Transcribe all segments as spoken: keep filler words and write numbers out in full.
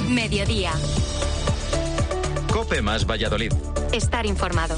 Mediodía. COPE más Valladolid. Estar informado.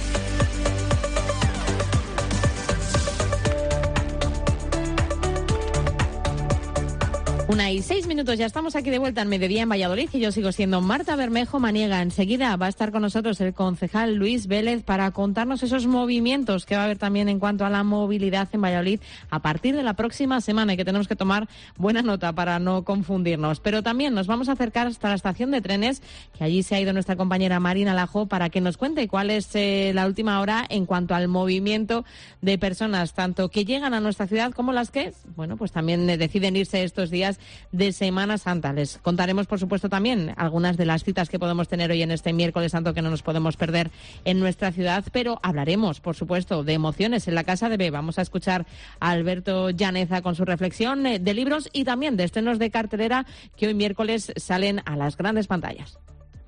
Una y seis minutos, ya estamos aquí de vuelta en Mediodía en Valladolid y yo sigo siendo Marta Bermejo Maniega. Enseguida va a estar con nosotros el concejal Luis Vélez para contarnos esos movimientos que va a haber también en cuanto a la movilidad en Valladolid a partir de la próxima semana y que tenemos que tomar buena nota para no confundirnos. Pero también nos vamos a acercar hasta la estación de trenes, que allí se ha ido nuestra compañera Marina Lajo para que nos cuente cuál es eh, la última hora en cuanto al movimiento de personas, tanto que llegan a nuestra ciudad como las que, bueno, pues también eh, deciden irse estos días de Semana Santa. Les contaremos, por supuesto, también algunas de las citas que podemos tener hoy en este miércoles santo que no nos podemos perder en nuestra ciudad, pero hablaremos, por supuesto, de emociones en la Casa de B. Vamos a escuchar a Alberto Llaneza con su reflexión de libros y también de estrenos de cartelera que hoy miércoles salen a las grandes pantallas.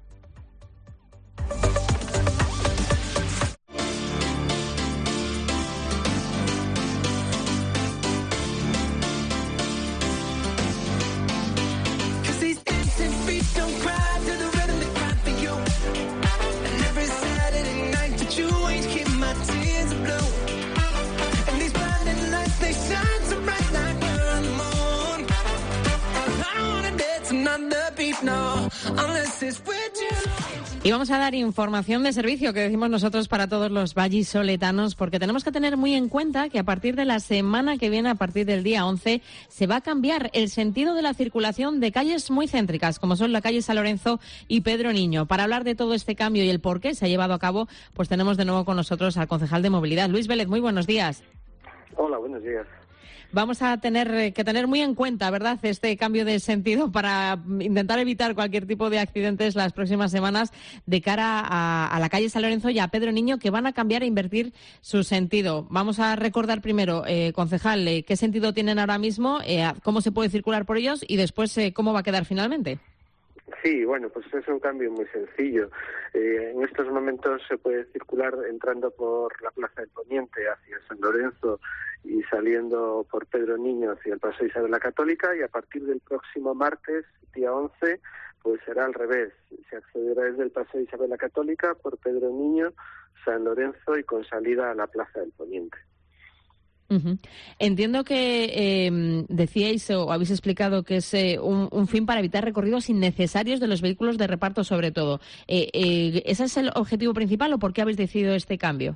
Y vamos a dar información de servicio, que decimos nosotros, para todos los vallisoletanos, porque tenemos que tener muy en cuenta que a partir de la semana que viene, a partir del día once, se va a cambiar el sentido de la circulación de calles muy céntricas, como son la calle San Lorenzo y Pedro Niño. Para hablar de todo este cambio y el por qué se ha llevado a cabo, pues tenemos de nuevo con nosotros al concejal de Movilidad, Luis Vélez. Muy buenos días. Hola, buenos días. Vamos a tener que tener muy en cuenta, ¿verdad?, este cambio de sentido para intentar evitar cualquier tipo de accidentes las próximas semanas de cara a, a la calle San Lorenzo y a Pedro Niño, que van a cambiar e invertir su sentido. Vamos a recordar primero, eh, concejal, eh, qué sentido tienen ahora mismo, eh, cómo se puede circular por ellos y después eh, cómo va a quedar finalmente. Sí, bueno, pues es un cambio muy sencillo. Eh, en estos momentos se puede circular entrando por la Plaza del Poniente hacia San Lorenzo y saliendo por Pedro Niño hacia el Paseo Isabel la Católica, y a partir del próximo martes, día once, pues será al revés. Se accederá desde el Paseo Isabel la Católica por Pedro Niño, San Lorenzo y con salida a la Plaza del Poniente. Uh-huh. Entiendo que eh, decíais o habéis explicado que es eh, un, un fin para evitar recorridos innecesarios de los vehículos de reparto, sobre todo. Eh, eh, ¿Ese es el objetivo principal o por qué habéis decidido este cambio?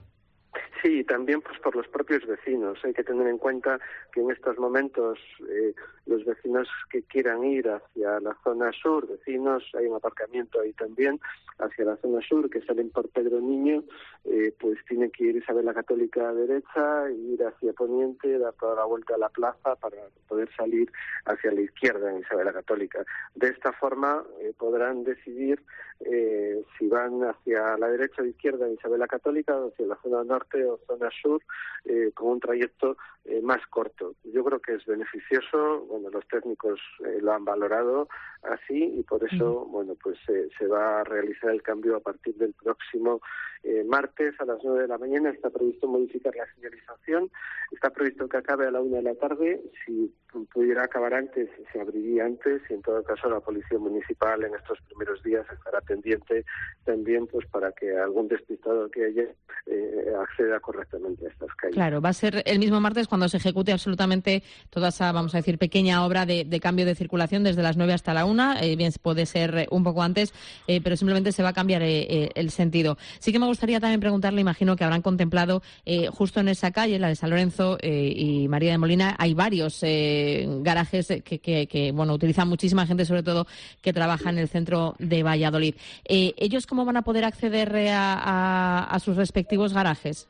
Sí, también pues por los propios vecinos. Hay que tener en cuenta que en estos momentos eh, los vecinos que quieran ir hacia la zona sur, vecinos, hay un aparcamiento ahí también, hacia la zona sur, que salen por Pedro Niño, eh, pues tienen que ir Isabel la Católica a derecha, ir hacia Poniente, dar toda la vuelta a la plaza para poder salir hacia la izquierda en Isabel la Católica. De esta forma eh, podrán decidir eh, si van hacia la derecha o izquierda en Isabel la Católica, o hacia la zona norte o zona sur, eh, con un trayecto eh, más corto. Yo creo que es beneficioso. Bueno, los técnicos eh, lo han valorado así y por eso, bueno, pues eh, se va a realizar el cambio a partir del próximo eh, martes a las nueve de la mañana. Está previsto modificar la señalización. Está previsto que acabe a la una de la tarde. Si pudiera acabar antes, se abriría antes, y en todo caso la Policía Municipal en estos primeros días estará pendiente también, pues para que algún despistado que haya eh, acceda correctamente a estas calles. Claro, va a ser el mismo martes cuando se ejecute absolutamente toda esa, vamos a decir, pequeña obra de, de cambio de circulación desde las nueve hasta la una, eh, bien puede ser un poco antes, eh, pero simplemente se va a cambiar eh, eh, el sentido. Sí que me gustaría también preguntarle, imagino que habrán contemplado eh, justo en esa calle, la de San Lorenzo eh, y María de Molina, hay varios eh, garajes que, que, que, bueno, utilizan muchísima gente, sobre todo que trabaja en el centro de Valladolid. Eh, ¿Ellos cómo van a poder acceder a, a, a sus respectivos garajes?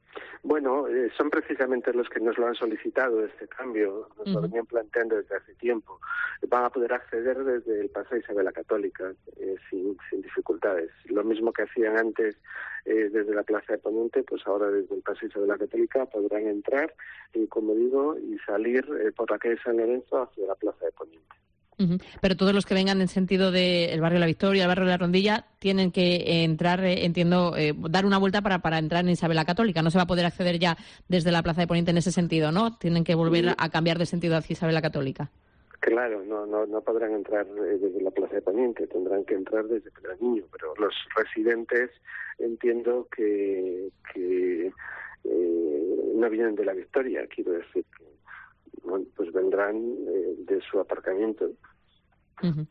Bueno, eh, son precisamente los que nos lo han solicitado, este cambio, nos uh-huh. lo venían planteando desde hace tiempo. Van a poder acceder desde el Paseo Isabel la Católica, eh, sin, sin dificultades. Lo mismo que hacían antes eh, desde la Plaza de Poniente, pues ahora desde el Paseo Isabel la Católica podrán entrar, y como digo, y salir eh, por la calle San Lorenzo hacia la Plaza de Poniente. Uh-huh. Pero todos los que vengan en sentido del barrio La Victoria, el barrio de la Rondilla, tienen que entrar, eh, entiendo, eh, dar una vuelta para, para entrar en Isabel la Católica. No se va a poder acceder ya desde la Plaza de Poniente en ese sentido, ¿no? Tienen que volver sí. a cambiar de sentido hacia Isabel la Católica. Claro, no, no, no podrán entrar desde la Plaza de Poniente, tendrán que entrar desde Pedraniño, pero los residentes entiendo que, que eh, no vienen de la Victoria, quiero decir que bueno, pues vendrán eh, de su aparcamiento. Uh-huh.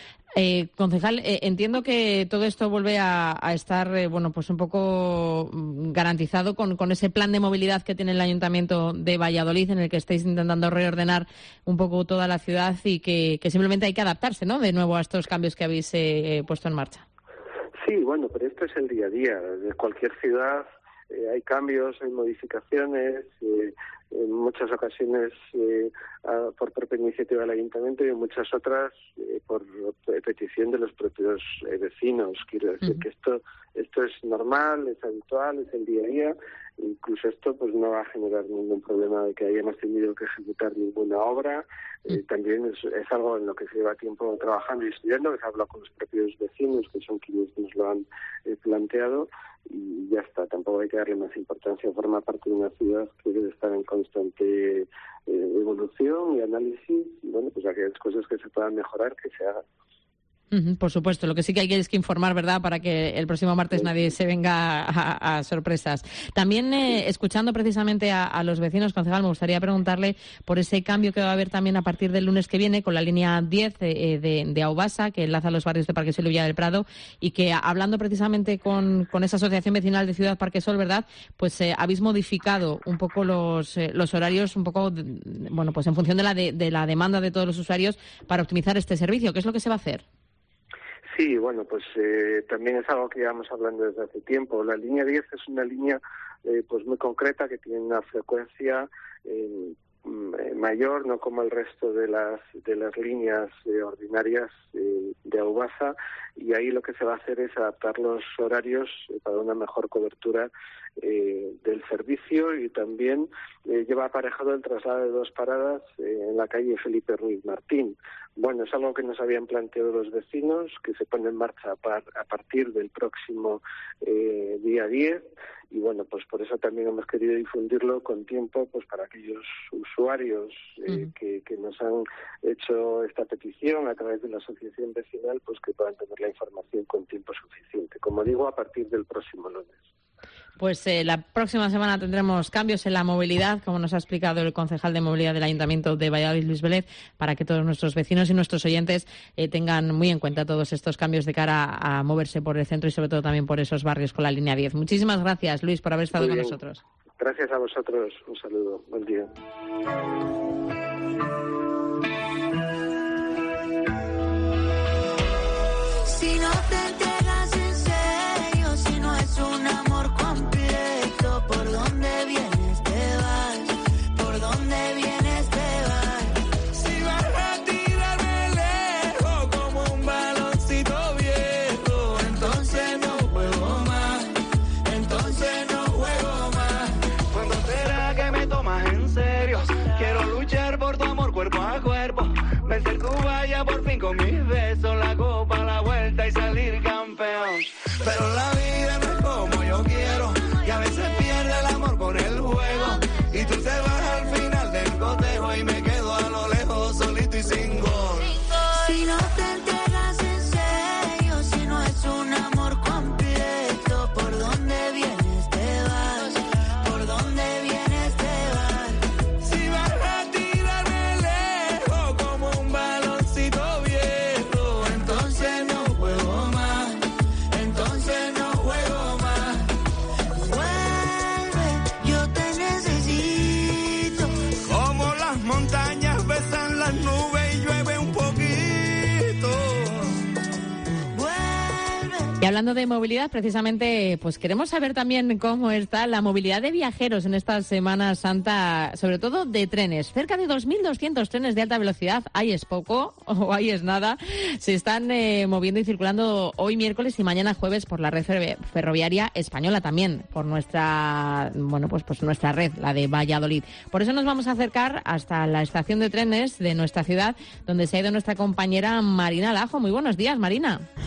Eh, concejal, eh, entiendo que todo esto vuelve a, a estar, eh, bueno, pues un poco garantizado con, con ese plan de movilidad que tiene el Ayuntamiento de Valladolid, en el que estáis intentando reordenar un poco toda la ciudad y que, que simplemente hay que adaptarse, ¿no?, de nuevo a estos cambios que habéis eh, puesto en marcha. Sí, bueno, pero esto es el día a día. De cualquier ciudad eh, hay cambios, hay modificaciones, eh, en muchas ocasiones eh, a, por propia iniciativa del Ayuntamiento y en muchas otras eh, por petición de los propios eh, vecinos. Quiero decir uh-huh. que esto esto es normal, es habitual, es el día a día. Incluso esto pues no va a generar ningún problema de que hayamos tenido que ejecutar ninguna obra. Eh, también es, es algo en lo que se lleva tiempo trabajando y estudiando, que se habla con los propios vecinos, que son quienes nos lo han eh, planteado, y ya está. Tampoco hay que darle más importancia. Forma parte de una ciudad que debe estar en constante eh, evolución y análisis, y bueno, pues aquellas cosas que se puedan mejorar, que se hagan. Uh-huh, por supuesto, lo que sí que hay que es que informar, ¿verdad?, para que el próximo martes nadie se venga a, a sorpresas. También, eh, escuchando precisamente a, a los vecinos, concejal, me gustaría preguntarle por ese cambio que va a haber también a partir del lunes que viene con la línea diez eh, de, de Aubasa, que enlaza los barrios de Parquesol y Villa del Prado, y que, hablando precisamente con, con esa asociación vecinal de Ciudad Parquesol, ¿verdad?, pues eh, habéis modificado un poco los, eh, los horarios, un poco, de, bueno, pues en función de la, de, de la demanda de todos los usuarios para optimizar este servicio. ¿Qué es lo que se va a hacer? Sí, bueno, pues eh, también es algo que llevamos hablando desde hace tiempo. La línea diez es una línea eh, pues muy concreta, que tiene una frecuencia eh, mayor, no como el resto de las de las líneas eh, ordinarias eh, de Aubasa, y ahí lo que se va a hacer es adaptar los horarios eh, para una mejor cobertura eh, del servicio, y también eh, lleva aparejado el traslado de dos paradas eh, en la calle Felipe Ruiz Martín. Bueno, es algo que nos habían planteado los vecinos, que se pone en marcha a, par, a partir del próximo eh, día diez, y bueno, pues por eso también hemos querido difundirlo con tiempo, pues para aquellos usuarios eh, uh-huh. que, que nos han hecho esta petición a través de la asociación vecinal, pues que puedan tener la información con tiempo suficiente. Como digo, a partir del próximo lunes. Pues eh, la próxima semana tendremos cambios en la movilidad, como nos ha explicado el concejal de movilidad del Ayuntamiento de Valladolid, Luis Vélez, para que todos nuestros vecinos y nuestros oyentes eh, tengan muy en cuenta todos estos cambios de cara a, a moverse por el centro y sobre todo también por esos barrios con la línea diez. Muchísimas gracias, Luis, por haber estado con nosotros. Gracias a vosotros. Un saludo. Buen día. Si no te entregas en serio, si no es un amor completo, ¿por dónde vienes te vas? ¿Por dónde vienes te vas? Si vas a tirarme lejos como un baloncito viejo, entonces no juego más, entonces no juego más. ¿Cuándo será que me tomas en serio? Quiero luchar por tu amor cuerpo a cuerpo, vencer tu valla por fin con mis besos, la copa, la vuelta y salir campeón. Pero la vida no es como yo quiero, y a veces pierde el amor con el juego, y tú te vas al final del cotejo y me quedo a lo lejos solito y sin gol. Si no te entregas en serio, si no es un amor completo, ¿por dónde vienes te vas? ¿Por dónde vienes te vas? Si vas a tirarme lejos como un baloncito viejo, entonces no juego más, entonces no juego más. Vuelve, yo te necesito. Como las montañas besan las nubes y llueve un poquito. Vuelve. Y hablando de movilidad, precisamente, pues queremos saber también cómo está la movilidad de viajeros en esta Semana Santa, sobre todo de trenes. Cerca de dos mil doscientos trenes de alta velocidad, ahí es poco o ahí es nada, se están eh, moviendo y circulando hoy miércoles y mañana jueves por la red ferro- ferroviaria española, también por nuestra, bueno, pues, pues nuestra red, la de Valladolid. Por eso nos vamos a acercar hasta la estación de trenes de nuestra ciudad, donde se ha ido nuestra compañera Marina Lajo. Muy buenos días, Marina.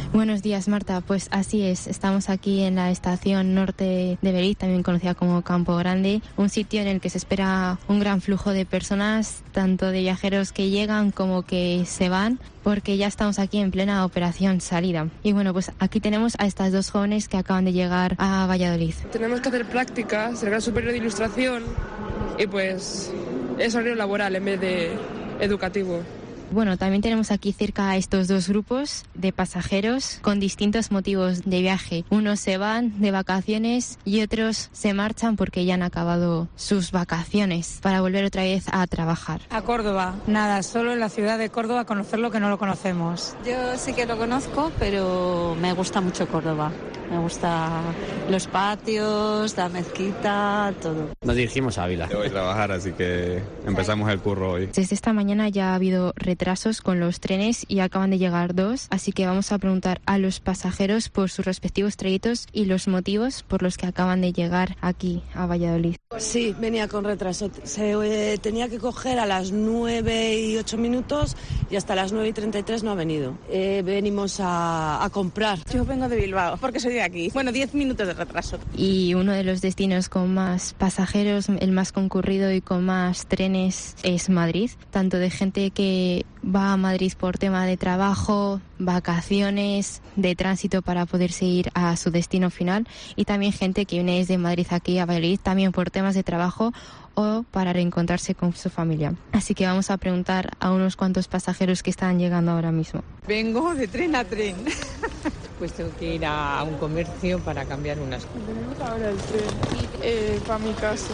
Buenos días, Marta. Pues así es, estamos aquí en la estación norte de Beliz, también conocida como Campo Grande, un sitio en el que se espera un gran flujo de personas, tanto de viajeros que llegan como que se van, porque ya estamos aquí en plena operación salida. Y bueno, pues aquí tenemos a estas dos jóvenes que acaban de llegar a Valladolid. Tenemos que hacer prácticas, el grado superior de ilustración, y pues es horario laboral en vez de educativo. Bueno, también tenemos aquí cerca a estos dos grupos de pasajeros con distintos motivos de viaje. Unos se van de vacaciones y otros se marchan porque ya han acabado sus vacaciones para volver otra vez a trabajar. A Córdoba, nada, solo en la ciudad de Córdoba conocerlo que no lo conocemos. Yo sí que lo conozco, pero me gusta mucho Córdoba. Me gusta los patios, la mezquita, todo. Nos dirigimos a Ávila. Yo voy a trabajar, así que empezamos el curro hoy. Desde esta mañana ya ha habido retrasos con los trenes y acaban de llegar dos, así que vamos a preguntar a los pasajeros por sus respectivos trayectos y los motivos por los que acaban de llegar aquí a Valladolid. Sí, venía con retraso. Se eh, tenía que coger a las nueve y ocho minutos y hasta las nueve y treinta y tres no ha venido. Eh, venimos a, a comprar. Yo vengo de Bilbao, porque soy de aquí. Bueno, diez minutos de retraso. Y uno de los destinos con más pasajeros, el más concurrido y con más trenes es Madrid, tanto de gente que va a Madrid por tema de trabajo, vacaciones, de tránsito para poderse ir a su destino final, y también gente que viene desde Madrid aquí a Valladolid también por temas de trabajo o para reencontrarse con su familia. Así que vamos a preguntar a unos cuantos pasajeros que están llegando ahora mismo. Vengo de tren a tren. Pues tengo que ir a un comercio para cambiar unas cosas. Tenemos ahora el tren eh, para mi casa.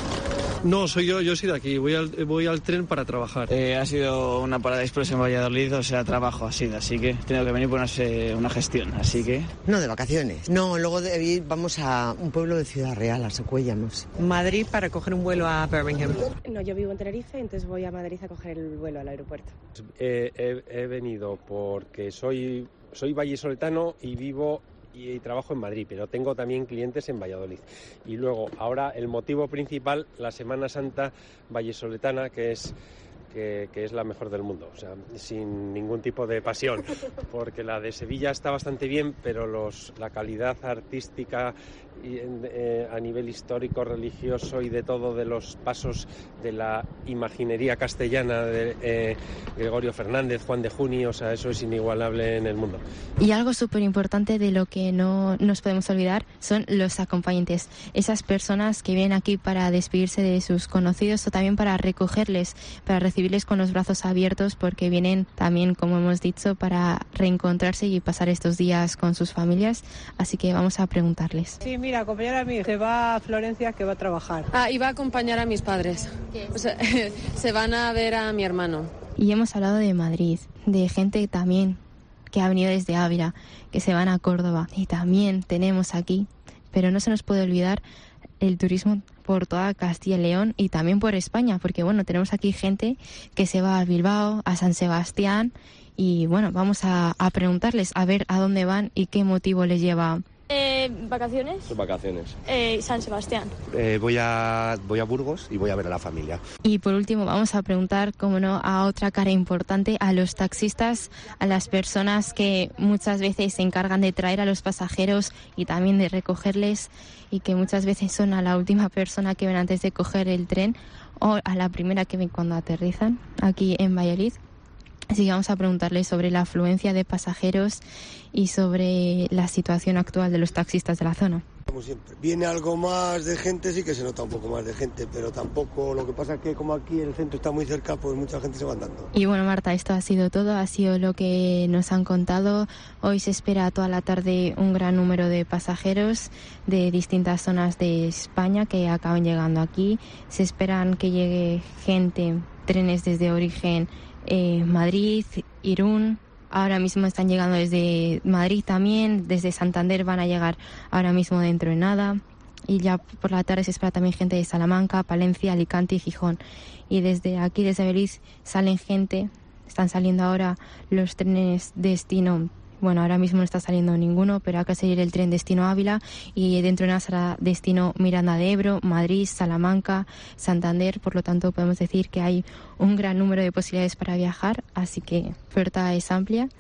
No, soy yo, yo soy de aquí, voy al, voy al tren para trabajar. Eh, ha sido una parada express en Valladolid, o sea, trabajo ha sido, así que tengo que venir por una, una gestión, así que... No, de vacaciones. No, luego de ir vamos a un pueblo de Ciudad Real, a Secuellamos. Madrid para coger un vuelo a Birmingham. No, yo vivo en Tenerife, entonces voy a Madrid a coger el vuelo al aeropuerto. Eh, he, he venido porque soy, soy vallisoletano y vivo... y trabajo en Madrid, pero tengo también clientes en Valladolid. Y luego, ahora el motivo principal, la Semana Santa vallisoletana, que es que, que es la mejor del mundo, o sea, sin ningún tipo de pasión, porque la de Sevilla está bastante bien, pero los, la calidad artística y, eh, a nivel histórico, religioso y de todo, de los pasos de la imaginería castellana de eh, Gregorio Fernández, Juan de Juni, o sea, eso es inigualable en el mundo. Y algo súper importante de lo que no nos podemos olvidar son los acompañantes, esas personas que vienen aquí para despedirse de sus conocidos o también para recogerles, para recibirles con los brazos abiertos, porque vienen también, como hemos dicho, para reencontrarse y pasar estos días con sus familias. Así que vamos a preguntarles. Sí, mira, acompañar a mi hija, que va a Florencia, que va a trabajar. Ah, iba a acompañar a mis padres. ¿Qué? O sea, se van a ver a mi hermano. Y hemos hablado de Madrid, de gente también que ha venido desde Ávila, que se van a Córdoba. Y también tenemos aquí, pero no se nos puede olvidar, el turismo por toda Castilla y León y también por España, porque bueno, tenemos aquí gente que se va a Bilbao, a San Sebastián, y bueno, vamos a, a preguntarles a ver a dónde van y qué motivo les lleva. Eh, ¿Vacaciones? Vacaciones. Eh, San Sebastián. Eh, voy a voy a Burgos y voy a ver a la familia. Y por último vamos a preguntar, como no, a otra cara importante, a los taxistas, a las personas que muchas veces se encargan de traer a los pasajeros y también de recogerles, y que muchas veces son a la última persona que ven antes de coger el tren o a la primera que ven cuando aterrizan aquí en Valladolid. Así que vamos a preguntarles sobre la afluencia de pasajeros y sobre la situación actual de los taxistas de la zona. Como siempre, viene algo más de gente, sí que se nota un poco más de gente, pero tampoco, lo que pasa es que como aquí el centro está muy cerca, pues mucha gente se va andando. Y bueno, Marta, esto ha sido todo, ha sido lo que nos han contado. Hoy se espera toda la tarde un gran número de pasajeros de distintas zonas de España que acaban llegando aquí. Se esperan que llegue gente, trenes desde origen eh, Madrid, Irún. Ahora mismo están llegando desde Madrid también, desde Santander van a llegar ahora mismo dentro de nada. Y ya por la tarde se espera también gente de Salamanca, Palencia, Alicante y Gijón. Y desde aquí, desde Beliz, salen gente, están saliendo ahora los trenes destino. Bueno, ahora mismo no está saliendo ninguno, pero acá salir el tren destino Ávila y dentro de nada será destino Miranda de Ebro, Madrid, Salamanca, Santander. Por lo tanto, podemos decir que hay un gran número de posibilidades para viajar, así que la oferta es amplia.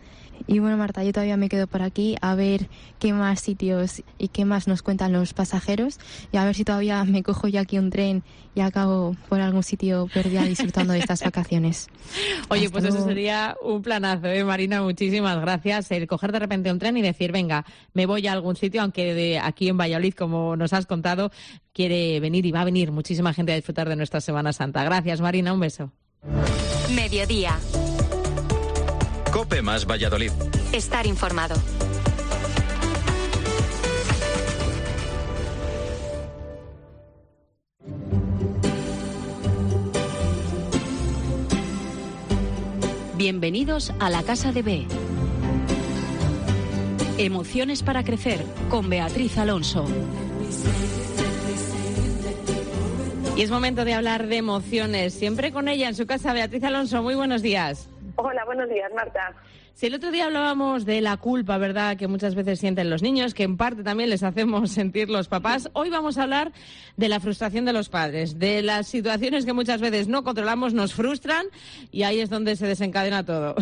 Y bueno, Marta, yo todavía me quedo por aquí a ver qué más sitios y qué más nos cuentan los pasajeros y a ver si todavía me cojo yo aquí un tren y acabo por algún sitio perdida disfrutando de estas vacaciones. Oye, Hasta pues luego. eso sería un planazo, ¿eh, Marina? Muchísimas gracias. El coger de repente un tren y decir, venga, me voy a algún sitio, aunque de aquí en Valladolid, como nos has contado, quiere venir y va a venir muchísima gente a disfrutar de nuestra Semana Santa. Gracias, Marina, un beso. Mediodía. COPE más Valladolid. Estar informado. Bienvenidos a la Casa de B. Emociones para crecer con Beatriz Alonso. Y es momento de hablar de emociones. Siempre con ella en su casa, Beatriz Alonso. Muy buenos días. Hola, buenos días, Marta. Si el otro día hablábamos de la culpa, ¿verdad?, que muchas veces sienten los niños, que en parte también les hacemos sentir los papás, hoy vamos a hablar de la frustración de los padres, de las situaciones que muchas veces no controlamos, nos frustran y ahí es donde se desencadena todo.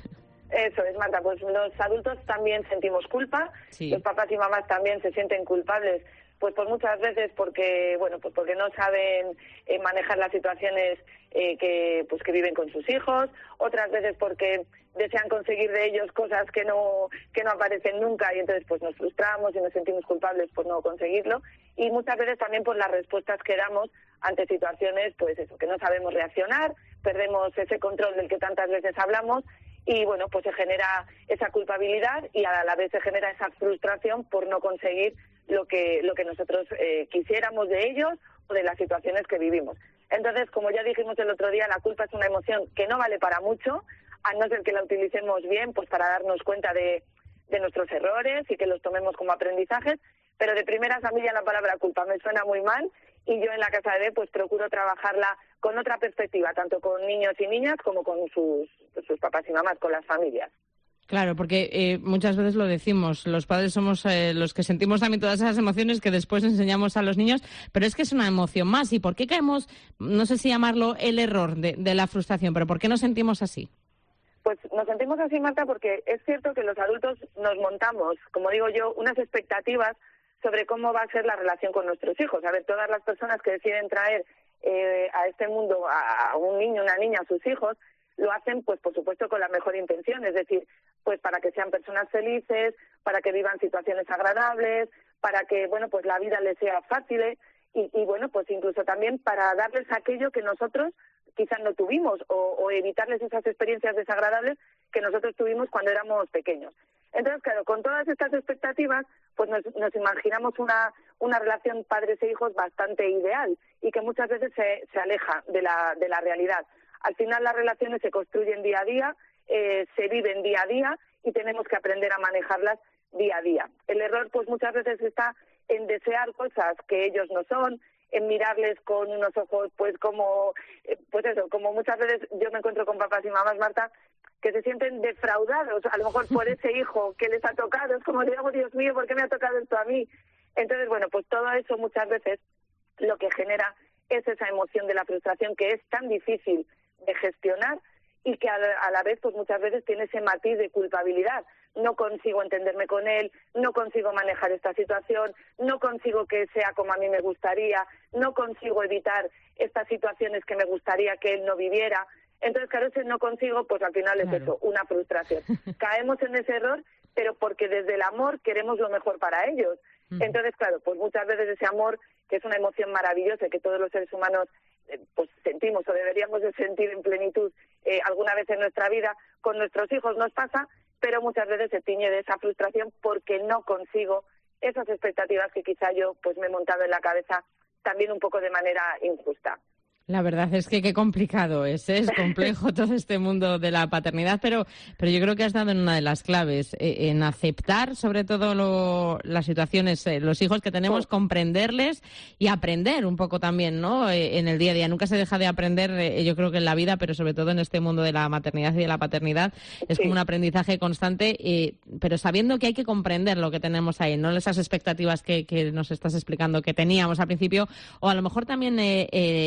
Eso es, Marta, pues los adultos también sentimos culpa, sí. Los papás y mamás también se sienten culpables, pues por muchas veces porque, bueno, pues porque no saben eh, manejar las situaciones eh, que, pues que viven con sus hijos, otras veces porque desean conseguir de ellos cosas que no que no aparecen nunca y entonces pues nos frustramos y nos sentimos culpables por no conseguirlo y muchas veces también por las respuestas que damos ante situaciones pues eso que no sabemos reaccionar, perdemos ese control del que tantas veces hablamos y bueno pues se genera esa culpabilidad y a la vez se genera esa frustración por no conseguir lo que lo que nosotros eh, quisiéramos de ellos o de las situaciones que vivimos. Entonces, como ya dijimos el otro día, la culpa es una emoción que no vale para mucho, a no ser que la utilicemos bien, pues para darnos cuenta de, de nuestros errores y que los tomemos como aprendizajes, pero de primeras a mí ya la palabra culpa me suena muy mal y yo en la Casa de B pues procuro trabajarla con otra perspectiva, tanto con niños y niñas como con sus, sus papás y mamás, con las familias. Claro, porque eh, muchas veces lo decimos, los padres somos eh, los que sentimos también todas esas emociones que después enseñamos a los niños, pero es que es una emoción más. ¿Y por qué caemos, no sé si llamarlo el error de, de la frustración, pero por qué nos sentimos así? Pues nos sentimos así, Marta, porque es cierto que los adultos nos montamos, como digo yo, unas expectativas sobre cómo va a ser la relación con nuestros hijos. A ver, todas las personas que deciden traer eh, a este mundo a, a un niño, una niña, a sus hijos, lo hacen, pues por supuesto, con la mejor intención, es decir, pues para que sean personas felices, para que vivan situaciones agradables, para que, bueno, pues la vida les sea fácil y, y bueno, pues incluso también para darles aquello que nosotros quizás no tuvimos o, o evitarles esas experiencias desagradables que nosotros tuvimos cuando éramos pequeños. Entonces, claro, con todas estas expectativas, pues nos, nos imaginamos una, una relación padres e hijos bastante ideal y que muchas veces se, se aleja de la, de la realidad. Al final las relaciones se construyen día a día, eh, se viven día a día y tenemos que aprender a manejarlas día a día. El error pues muchas veces está en desear cosas que ellos no son, en mirarles con unos ojos pues como, eh, pues eso, como muchas veces yo me encuentro con papás y mamás, Marta, que se sienten defraudados, a lo mejor por ese hijo que les ha tocado, es como digo, Dios mío, ¿por qué me ha tocado esto a mí? Entonces, bueno, pues todo eso muchas veces lo que genera es esa emoción de la frustración que es tan difícil de gestionar y que a la, a la vez pues muchas veces tiene ese matiz de culpabilidad. No consigo entenderme con él, no consigo manejar esta situación, no consigo que sea como a mí me gustaría, no consigo evitar estas situaciones que me gustaría que él no viviera. Entonces, claro, ese no consigo, pues al final es claro. Eso, una frustración. Caemos en ese error, pero porque desde el amor queremos lo mejor para ellos. Uh-huh. Entonces, claro, pues muchas veces ese amor, que es una emoción maravillosa que todos los seres humanos eh, pues sentimos o deberíamos de sentir en plenitud eh, alguna vez en nuestra vida, con nuestros hijos nos pasa, pero muchas veces se tiñe de esa frustración porque no consigo esas expectativas que quizá yo pues me he montado en la cabeza también un poco de manera injusta. La verdad es que qué complicado es, ¿eh? Es complejo todo este mundo de la paternidad, pero pero yo creo que has dado en una de las claves, eh, en aceptar sobre todo lo, las situaciones, eh, los hijos que tenemos, sí. Comprenderles y aprender un poco también, ¿no? Eh, en el día a día. Nunca se deja de aprender, eh, yo creo que en la vida, pero sobre todo en este mundo de la maternidad y de la paternidad, es sí. Como un aprendizaje constante, eh, pero sabiendo que hay que comprender lo que tenemos ahí, no esas expectativas que, que nos estás explicando que teníamos al principio, o a lo mejor también eh, eh, el ideal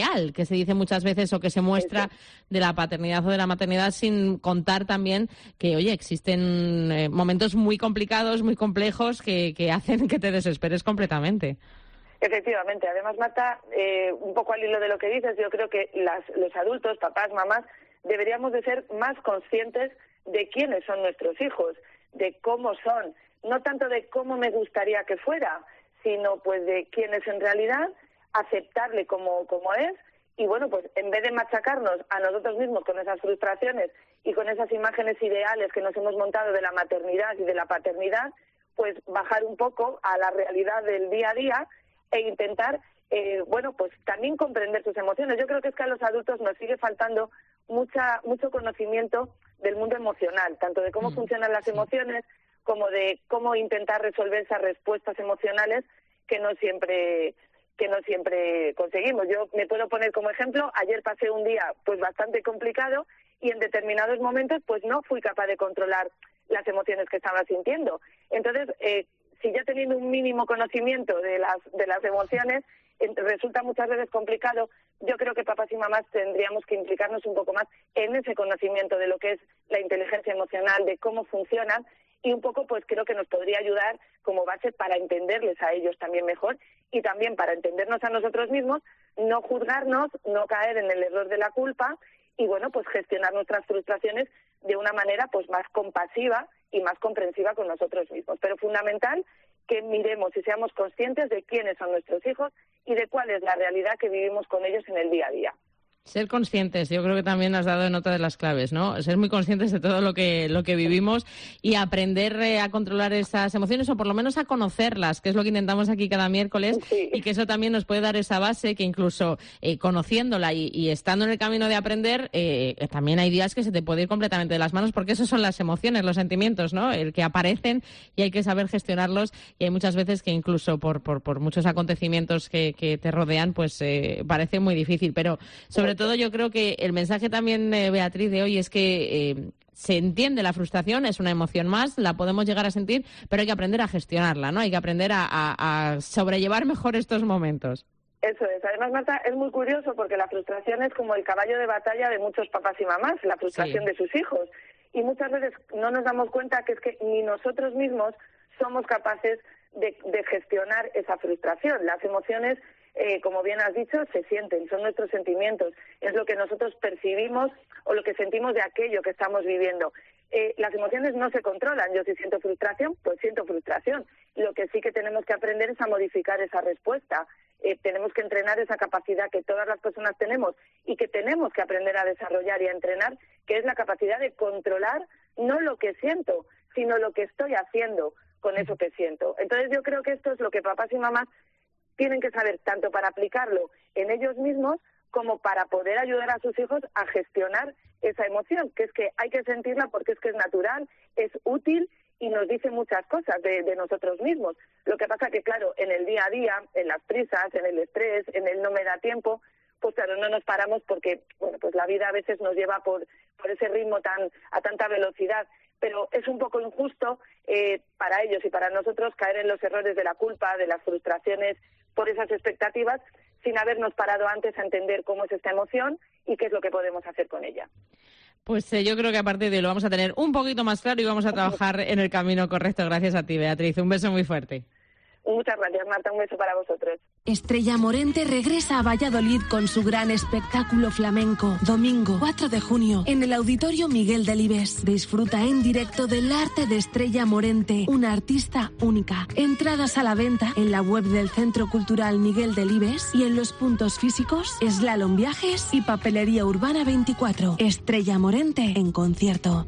ideal que se dice muchas veces o que se muestra de la paternidad o de la maternidad, sin contar también que, oye, existen eh, momentos muy complicados, muy complejos que, que hacen que te desesperes completamente. Efectivamente. Además, Marta, eh, un poco al hilo de lo que dices, yo creo que las, los adultos, papás, mamás, deberíamos de ser más conscientes de quiénes son nuestros hijos, de cómo son, no tanto de cómo me gustaría que fuera, sino pues de quién es en realidad, aceptarle como, como es, y bueno, pues en vez de machacarnos a nosotros mismos con esas frustraciones y con esas imágenes ideales que nos hemos montado de la maternidad y de la paternidad, pues bajar un poco a la realidad del día a día e intentar, eh, bueno, pues también comprender sus emociones. Yo creo que es que a los adultos nos sigue faltando mucha mucho conocimiento del mundo emocional, tanto de cómo mm, funcionan las sí. emociones, como de cómo intentar resolver esas respuestas emocionales que no siempre que no siempre conseguimos. Yo me puedo poner como ejemplo, ayer pasé un día pues bastante complicado y en determinados momentos pues no fui capaz de controlar las emociones que estaba sintiendo. Entonces, eh, si ya teniendo un mínimo conocimiento de las de las emociones, eh, resulta muchas veces complicado. Yo creo que papás y mamás tendríamos que implicarnos un poco más en ese conocimiento de lo que es la inteligencia emocional, de cómo funcionan, y un poco pues creo que nos podría ayudar como base para entenderles a ellos también mejor y también para entendernos a nosotros mismos, no juzgarnos, no caer en el error de la culpa y bueno, pues gestionar nuestras frustraciones de una manera pues más compasiva y más comprensiva con nosotros mismos. Pero fundamental que miremos y seamos conscientes de quiénes son nuestros hijos y de cuál es la realidad que vivimos con ellos en el día a día. Ser conscientes, yo creo que también has dado nota de las claves, ¿no? Ser muy conscientes de todo lo que lo que vivimos y aprender eh, a controlar esas emociones o por lo menos a conocerlas, que es lo que intentamos aquí cada miércoles, sí. Y que eso también nos puede dar esa base que incluso eh, conociéndola y, y estando en el camino de aprender, eh, también hay días que se te puede ir completamente de las manos porque esos son las emociones, los sentimientos, ¿no? El que aparecen y hay que saber gestionarlos y hay muchas veces que incluso por por, por muchos acontecimientos que, que te rodean, pues eh, parece muy difícil, pero sobre todo yo creo que el mensaje también, eh, Beatriz, de hoy es que eh, se entiende la frustración, es una emoción más, la podemos llegar a sentir, pero hay que aprender a gestionarla, ¿no? Hay que aprender a, a, a sobrellevar mejor estos momentos. Eso es. Además, Marta, es muy curioso porque la frustración es como el caballo de batalla de muchos papás y mamás, la frustración sí. de sus hijos. Y muchas veces no nos damos cuenta que es que ni nosotros mismos somos capaces de, de gestionar esa frustración. Las emociones, Eh, como bien has dicho, se sienten, son nuestros sentimientos, es lo que nosotros percibimos o lo que sentimos de aquello que estamos viviendo. Eh, las emociones no se controlan, yo si siento frustración, pues siento frustración. Lo que sí que tenemos que aprender es a modificar esa respuesta, eh, tenemos que entrenar esa capacidad que todas las personas tenemos y que tenemos que aprender a desarrollar y a entrenar, que es la capacidad de controlar no lo que siento, sino lo que estoy haciendo con eso que siento. Entonces yo creo que esto es lo que papás y mamás tienen que saber tanto para aplicarlo en ellos mismos como para poder ayudar a sus hijos a gestionar esa emoción, que es que hay que sentirla porque es que es natural, es útil y nos dice muchas cosas de, de nosotros mismos. Lo que pasa que, claro, en el día a día, en las prisas, en el estrés, en el no me da tiempo, pues claro, no nos paramos porque, bueno, pues la vida a veces nos lleva por, por ese ritmo tan a tanta velocidad. Pero es un poco injusto eh, para ellos y para nosotros caer en los errores de la culpa, de las frustraciones por esas expectativas, sin habernos parado antes a entender cómo es esta emoción y qué es lo que podemos hacer con ella. Pues eh, yo creo que a partir de hoy lo vamos a tener un poquito más claro y vamos a trabajar en el camino correcto. Gracias a ti, Beatriz. Un beso muy fuerte. Muchas gracias, Marta. Un beso para vosotros. Estrella Morente regresa a Valladolid con su gran espectáculo flamenco. Domingo cuatro de junio en el Auditorio Miguel Delibes. Disfruta en directo del arte de Estrella Morente, una artista única. Entradas a la venta en la web del Centro Cultural Miguel Delibes y en los puntos físicos Slalom Viajes y Papelería Urbana veinticuatro. Estrella Morente en concierto.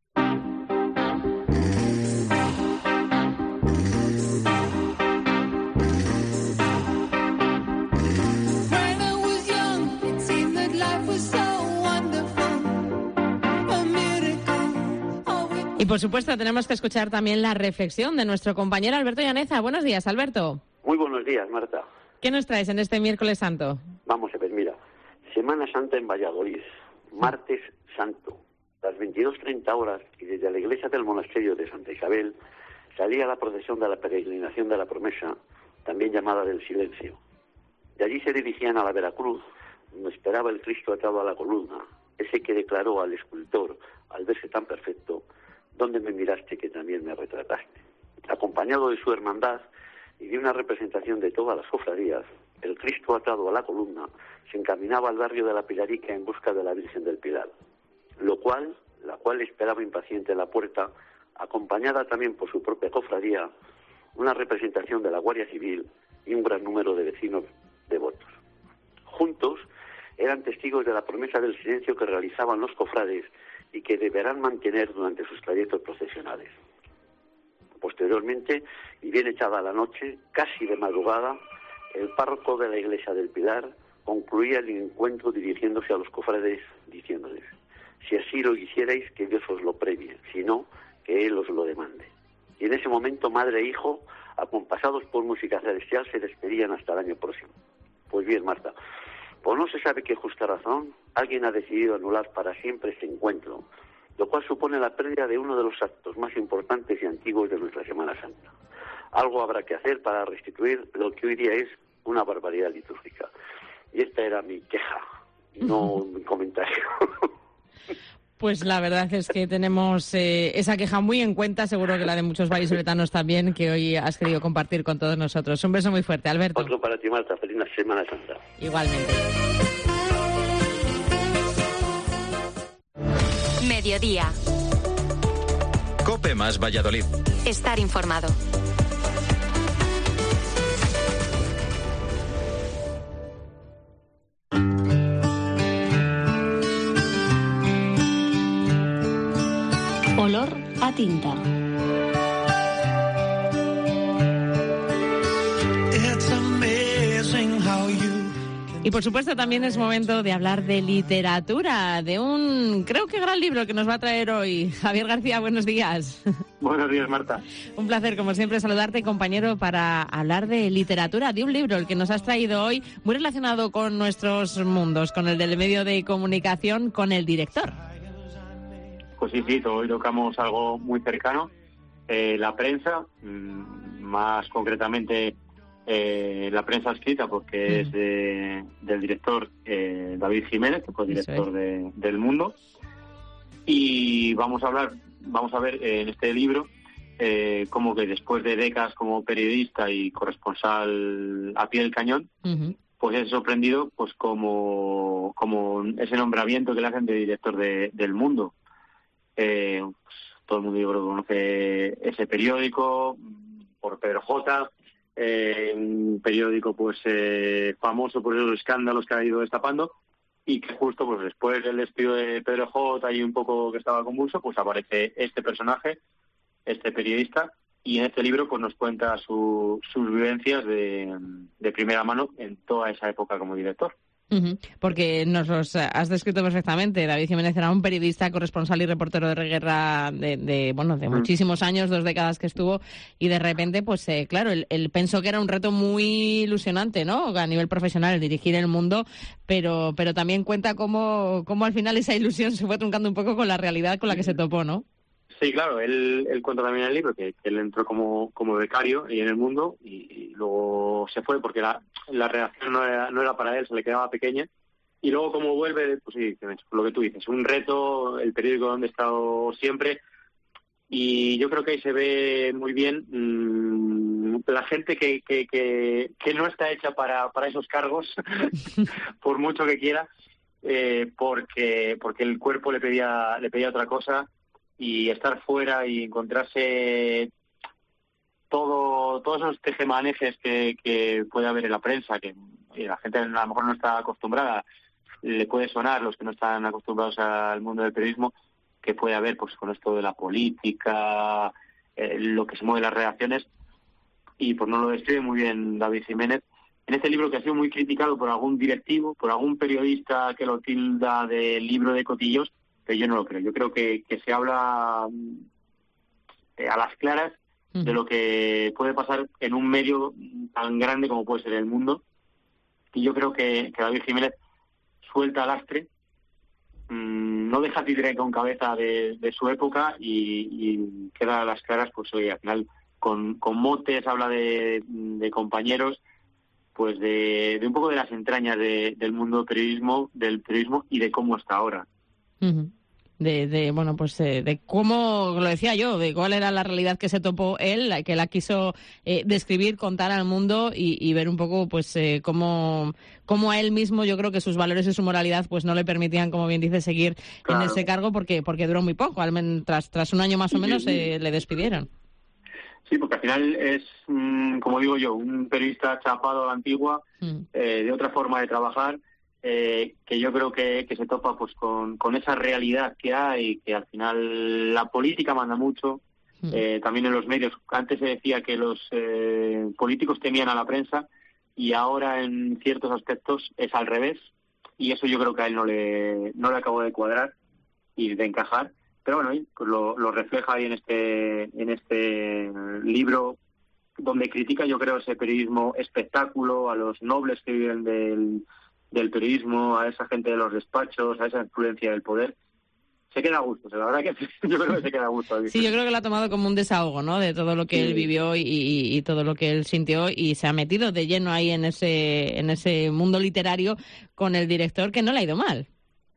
Y por supuesto tenemos que escuchar también la reflexión de nuestro compañero Alberto Llaneza. Buenos días, Alberto. Muy buenos días, Marta. ¿Qué nos traes en este miércoles santo? Vamos a ver, mira, Semana Santa en Valladolid, martes santo, las veintidós treinta horas, y desde la iglesia del monasterio de Santa Isabel salía la procesión de la peregrinación de la promesa, también llamada del silencio. De allí se dirigían a la Veracruz me esperaba el Cristo atado a la columna, ese que declaró al escultor, al verse tan perfecto, ¿dónde me miraste que también me retrataste? Acompañado de su hermandad y de una representación de todas las cofradías, el Cristo atado a la columna se encaminaba al barrio de la Pilarica en busca de la Virgen del Pilar, lo cual, la cual esperaba impaciente en la puerta, acompañada también por su propia cofradía, una representación de la Guardia Civil y un gran número de vecinos devotos. Juntos eran testigos de la promesa del silencio que realizaban los cofrades y que deberán mantener durante sus trayectos procesionales. Posteriormente, y bien echada la noche, casi de madrugada, el párroco de la iglesia del Pilar concluía el encuentro dirigiéndose a los cofrades diciéndoles: si así lo quisierais, que Dios os lo premie, si no, que Él os lo demande. Y en ese momento, madre e hijo, acompasados por música celestial, se despedían hasta el año próximo. Pues bien, Marta, por no se sabe qué justa razón, alguien ha decidido anular para siempre este encuentro, lo cual supone la pérdida de uno de los actos más importantes y antiguos de nuestra Semana Santa. Algo habrá que hacer para restituir lo que hoy día es una barbaridad litúrgica. Y esta era mi queja, no mi comentario. Pues la verdad es que tenemos eh, esa queja muy en cuenta, seguro que la de muchos vallisoletanos también, que hoy has querido compartir con todos nosotros. Un beso muy fuerte, Alberto. Otro para ti, Marta. Feliz Semana Santa. Igualmente. Mediodía. COPE más Valladolid. Estar informado. Olor a tinta. Y por supuesto también es momento de hablar de literatura, de un, creo que gran libro que nos va a traer hoy. Javier García, buenos días. Buenos días, Marta. Un placer, como siempre, saludarte, compañero, para hablar de literatura, de un libro, el que nos has traído hoy, muy relacionado con nuestros mundos, con el del medio de comunicación, con el director. Pues sí, sí, hoy tocamos algo muy cercano, eh, la prensa, mmm, más concretamente eh, la prensa escrita, porque mm. es de, del director eh, David Jiménez, que fue director es. de, del Mundo, y vamos a hablar, vamos a ver eh, en este libro eh, cómo que después de décadas como periodista y corresponsal a pie del cañón, uh-huh. pues es sorprendido pues como, como ese nombramiento que le hacen de director de, del Mundo. Eh, pues, todo el mundo yo creo que conoce ese periódico por Pedro J, eh, un periódico pues eh, famoso por esos escándalos que ha ido destapando, y que justo pues después del despido de Pedro J y un poco que estaba convulso, pues aparece este personaje, este periodista, y en este libro pues nos cuenta su, sus vivencias de, de primera mano en toda esa época como director. Uh-huh. Porque nos los has descrito perfectamente. David Jiménez era un periodista, corresponsal y reportero de guerra de, de bueno de uh-huh. muchísimos años, dos décadas que estuvo, y de repente, pues eh, claro, él, él pensó que era un reto muy ilusionante, ¿no? A nivel profesional, el dirigir el Mundo, pero pero también cuenta cómo, cómo al final esa ilusión se fue truncando un poco con la realidad con la que se topó, ¿no? Sí, claro, él, él cuenta también en el libro que, que él entró como, como becario y en el Mundo y, y luego se fue porque la, la redacción no era, no era para él, se le quedaba pequeña, y luego como vuelve, pues sí, lo que tú dices, un reto, el periódico donde he estado siempre, y yo creo que ahí se ve muy bien mmm, la gente que, que, que, que no está hecha para, para esos cargos, por mucho que quiera, eh, porque, porque el cuerpo le pedía, le pedía otra cosa. Y estar fuera y encontrarse todo todos esos tejemanejes que, que puede haber en la prensa, que la gente a lo mejor no está acostumbrada, le puede sonar, los que no están acostumbrados al mundo del periodismo, que puede haber pues con esto de la política, eh, lo que se mueve en las redacciones, y pues nos lo describe muy bien David Jiménez en este libro, que ha sido muy criticado por algún directivo, por algún periodista que lo tilda de libro de cotillos, pero yo no lo creo. Yo creo que, que se habla eh, a las claras uh-huh. de lo que puede pasar en un medio tan grande como puede ser el Mundo, y yo creo que, que David Jiménez suelta lastre, mmm, no deja títere con cabeza de, de su época, y, y queda a las claras, pues oye, al final con, con motes, habla de, de compañeros, pues de, de un poco de las entrañas de, del mundo del periodismo, del periodismo y de cómo está ahora. Uh-huh. De, de, bueno, pues eh, de cómo, lo decía yo, de cuál era la realidad que se topó él, que la quiso eh, describir, contar al mundo y, y ver un poco, pues, eh, cómo, cómo a él mismo, yo creo que sus valores y su moralidad, pues, no le permitían, como bien dice, seguir claro. en ese cargo porque porque duró muy poco, al menos tras, tras un año más o menos eh, le despidieron. Sí, porque al final es, mmm, como digo yo, un periodista chapado a la antigua, mm. eh, de otra forma de trabajar, eh, que yo creo que, que se topa pues con, con esa realidad que hay, que al final la política manda mucho, mm. eh, también en los medios. Antes se decía que los eh, políticos temían a la prensa y ahora en ciertos aspectos es al revés, y eso yo creo que a él no le, no le acabó de cuadrar y de encajar. Pero bueno, pues lo, lo refleja ahí en este en este libro, donde critica, yo creo, ese periodismo espectáculo, a los nobles que viven del, del periodismo, a esa gente de los despachos, a esa influencia del poder. Se queda a gusto, o sea, la verdad que yo creo que se queda a gusto. Sí, yo creo que lo ha tomado como un desahogo, ¿no?, de todo lo que sí. él vivió y, y, y todo lo que él sintió, y se ha metido de lleno ahí en ese en ese mundo literario con el director, que no le ha ido mal.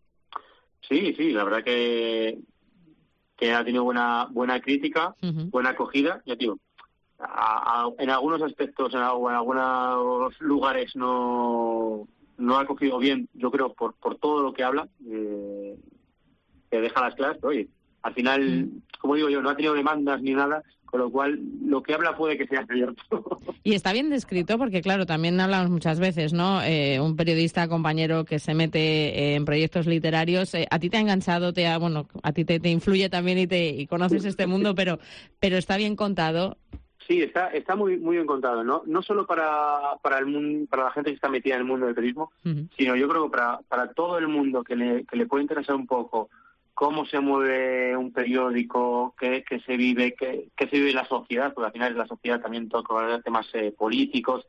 Sí, sí, la verdad que... que ha tenido buena buena crítica, uh-huh. buena acogida, ya digo, a, a, en algunos aspectos, en, en algunos lugares no no ha acogido bien, yo creo, por por todo lo que habla, eh, que deja las claras, pero oye, al final, uh-huh. como digo yo, no ha tenido demandas ni nada, con lo cual lo que habla puede que sea cierto. Y está bien descrito porque, claro, también hablamos muchas veces, ¿no? Eh, un periodista compañero que se mete en proyectos literarios, eh, a ti te ha enganchado, te ha, bueno, a ti te, te influye también y te y conoces este mundo, pero pero está bien contado. Sí, está está muy muy bien contado, ¿no? No solo para para el mundo, para la gente que está metida en el mundo del periodismo, uh-huh. sino yo creo que para para todo el mundo que le que le puede interesar un poco cómo se mueve un periódico, qué, qué se vive, qué, qué se vive en la sociedad, porque al final la sociedad también toca temas eh, políticos,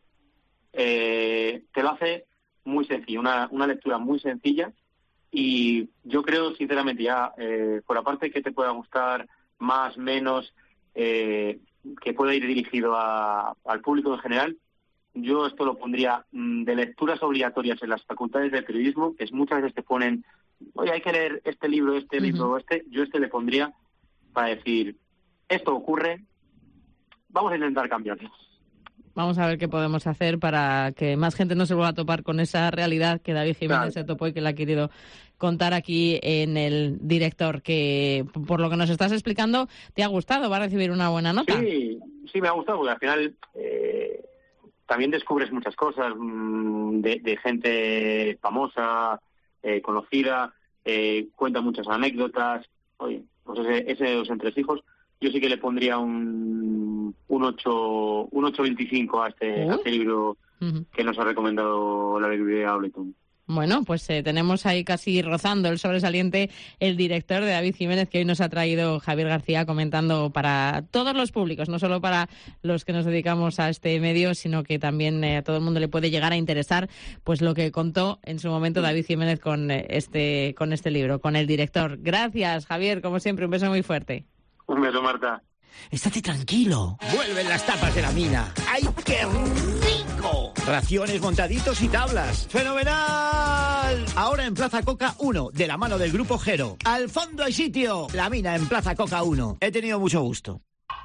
eh, te lo hace muy sencillo, una, una lectura muy sencilla, y yo creo, sinceramente, ya, eh, por aparte que te pueda gustar más, menos, eh, que pueda ir dirigido a, al público en general, yo esto lo pondría mmm, de lecturas obligatorias en las facultades de periodismo, que es, muchas veces te ponen, oye, hay que leer este libro, este uh-huh. libro, este, yo este le pondría para decir, esto ocurre, vamos a intentar cambiarlo. Vamos a ver qué podemos hacer para que más gente no se vuelva a topar con esa realidad que David Jiménez claro. se topó y que le ha querido contar aquí en El Director, que por lo que nos estás explicando, ¿te ha gustado? ¿Va a recibir una buena nota? Sí, sí me ha gustado, porque al final eh, también descubres muchas cosas mmm, de, de gente famosa, eh, conocida, eh, cuenta muchas anécdotas. Oye, pues ese, ese de los entresijos, yo sí que le pondría un un ocho un ocho veinticinco a este, uh-huh. a este libro uh-huh. que nos ha recomendado la librería Ableton. Bueno, pues eh, tenemos ahí casi rozando el sobresaliente El Director, de David Jiménez, que hoy nos ha traído Javier García, comentando para todos los públicos, no solo para los que nos dedicamos a este medio, sino que también eh, a todo el mundo le puede llegar a interesar pues lo que contó en su momento David Jiménez con eh, este con este libro, con El Director. Gracias, Javier, como siempre, un beso muy fuerte. Un beso, Marta. Estate tranquilo. Vuelven las tapas de la mina. ¡Ay, qué rico! Raciones, montaditos y tablas. ¡Fenomenal! Ahora en Plaza Coca uno, de la mano del Grupo Gero. ¡Al fondo hay sitio! La mina en Plaza Coca uno. He tenido mucho gusto.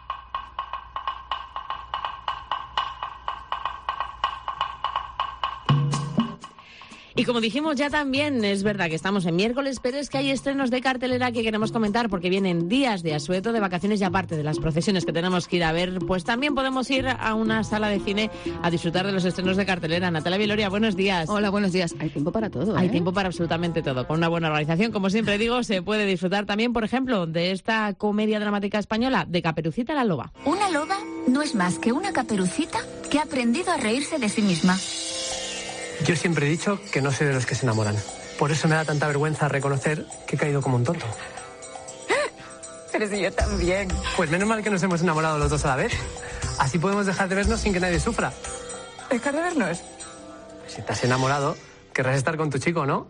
Y como dijimos ya también, es verdad que estamos en miércoles, pero es que hay estrenos de cartelera que queremos comentar porque vienen días de asueto, de vacaciones, y aparte de las procesiones que tenemos que ir a ver, pues también podemos ir a una sala de cine a disfrutar de los estrenos de cartelera. Natalia Viloria, buenos días. Hola, buenos días. Hay tiempo para todo, ¿eh? Hay tiempo para absolutamente todo. Con una buena organización, como siempre digo, se puede disfrutar también, por ejemplo, de esta comedia dramática española, de Caperucita la Loba. Una loba no es más que una caperucita que ha aprendido a reírse de sí misma. Yo siempre he dicho que no soy de los que se enamoran. Por eso me da tanta vergüenza reconocer que he caído como un tonto. Pero si yo también. Pues menos mal que nos hemos enamorado los dos a la vez. Así podemos dejar de vernos sin que nadie sufra. ¿Dejar de vernos? Si te has enamorado, querrás estar con tu chico, ¿no?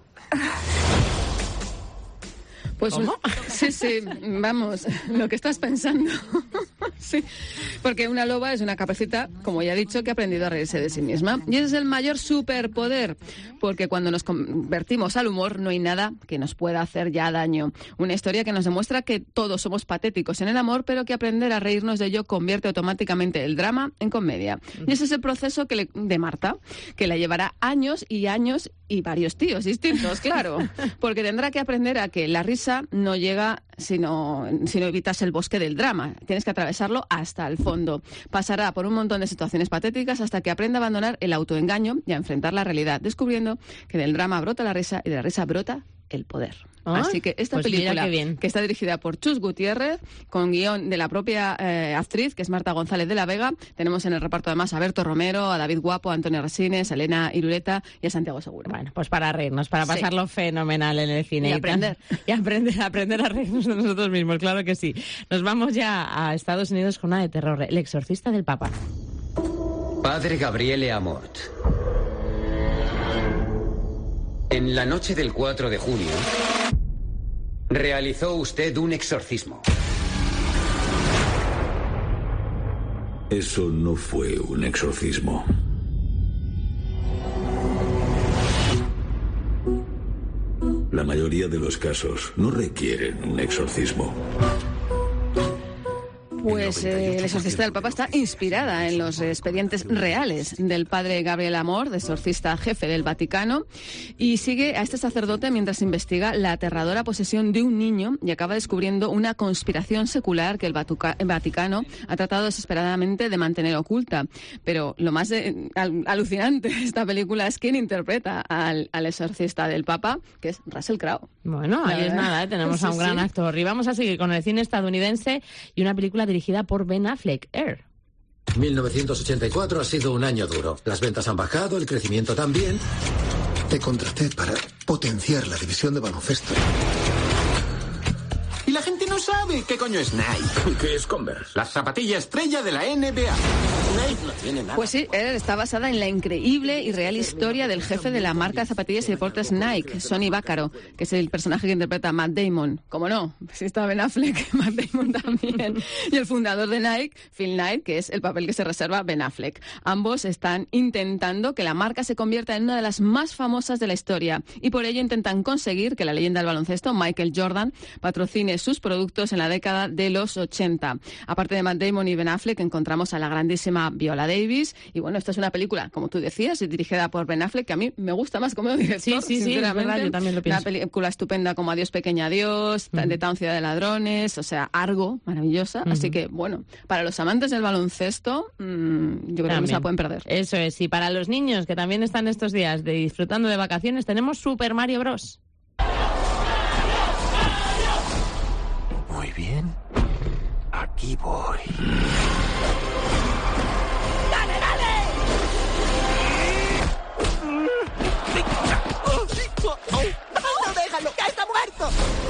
Pues ¿Cómo? Sí, sí, vamos, lo que estás pensando. Sí, porque una loba es una caperucita, como ya he dicho, que ha aprendido a reírse de sí misma. Y ese es el mayor superpoder, porque cuando nos convertimos al humor no hay nada que nos pueda hacer ya daño. Una historia que nos demuestra que todos somos patéticos en el amor, pero que aprender a reírnos de ello convierte automáticamente el drama en comedia. Y ese es el proceso que le, de Marta, que la llevará años y años y varios tíos distintos, claro, porque tendrá que aprender a que la risa no llega si no, si no evitas el bosque del drama. Tienes que atravesarlo hasta el fondo. Pasará por un montón de situaciones patéticas hasta que aprenda a abandonar el autoengaño y a enfrentar la realidad, descubriendo que del drama brota la risa y de la risa brota el poder. Ah, Así que esta pues película, bien. que está dirigida por Chus Gutiérrez, con guión de la propia eh, actriz, que es Marta González de la Vega, tenemos en el reparto además a Berto Romero, a David Guapo, a Antonio Resines, a Elena Irureta y a Santiago Segura. Bueno, pues para reírnos, para pasarlo sí. fenomenal en el cine. Y aprender. Y aprender, aprender a reírnos de nosotros mismos, claro que sí. Nos vamos ya a Estados Unidos con una de terror, El exorcista del Papa. Padre Gabriele Amort. En la noche del cuatro de junio, realizó usted un exorcismo. Eso no fue un exorcismo. La mayoría de los casos no requieren un exorcismo. Pues eh, El exorcista del Papa está inspirada en los expedientes reales del padre Gabriele Amort, exorcista jefe del Vaticano, y sigue a este sacerdote mientras investiga la aterradora posesión de un niño y acaba descubriendo una conspiración secular que el, Vatuca- el Vaticano ha tratado desesperadamente de mantener oculta. Pero lo más de, al, alucinante de esta película es quién interpreta al, al exorcista del Papa, que es Russell Crowe. Bueno, ahí es nada, ¿eh? Tenemos sí, a un gran sí. actor. Y vamos a seguir con el cine estadounidense y una película dirigida por Ben Affleck, Air. mil novecientos ochenta y cuatro ha sido un año duro. Las ventas han bajado, el crecimiento también. Te contraté para potenciar la división de baloncesto. Y la gente no sabe qué coño es Nike. ¿Qué es Converse? La zapatilla estrella de la N B A. Nike no tiene nada. Pues sí, Air está basada en la increíble y real historia del jefe de la marca de zapatillas y deportes Nike, Sonny Vaccaro, que es el personaje que interpreta a Matt Damon. ¿Cómo no? Si está Ben Affleck, Matt Damon también. Y el fundador de Nike, Phil Knight, que es el papel que se reserva Ben Affleck. Ambos están intentando que la marca se convierta en una de las más famosas de la historia y por ello intentan conseguir que la leyenda del baloncesto, Michael Jordan, patrocine sus productos en la década de los ochenta. Aparte de Matt Damon y Ben Affleck, encontramos a la grandísima Viola Davis. Y bueno, esta es una película, como tú decías, dirigida por Ben Affleck, que a mí me gusta más como director. Sí, sí, sí, es verdad, yo también lo pienso. Una película estupenda como Adiós, pequeña adiós, uh-huh. de Town, ciudad de ladrones, o sea, Argo, maravillosa. Uh-huh. Así que, bueno, para los amantes del baloncesto, mmm, yo creo también. que no se la pueden perder. Eso es, y para los niños que también están estos días de disfrutando de vacaciones, tenemos Super Mario Bros. Muy bien. Aquí voy. ¡Dale, dale! ¡No, déjalo! ¡Ya está muerto!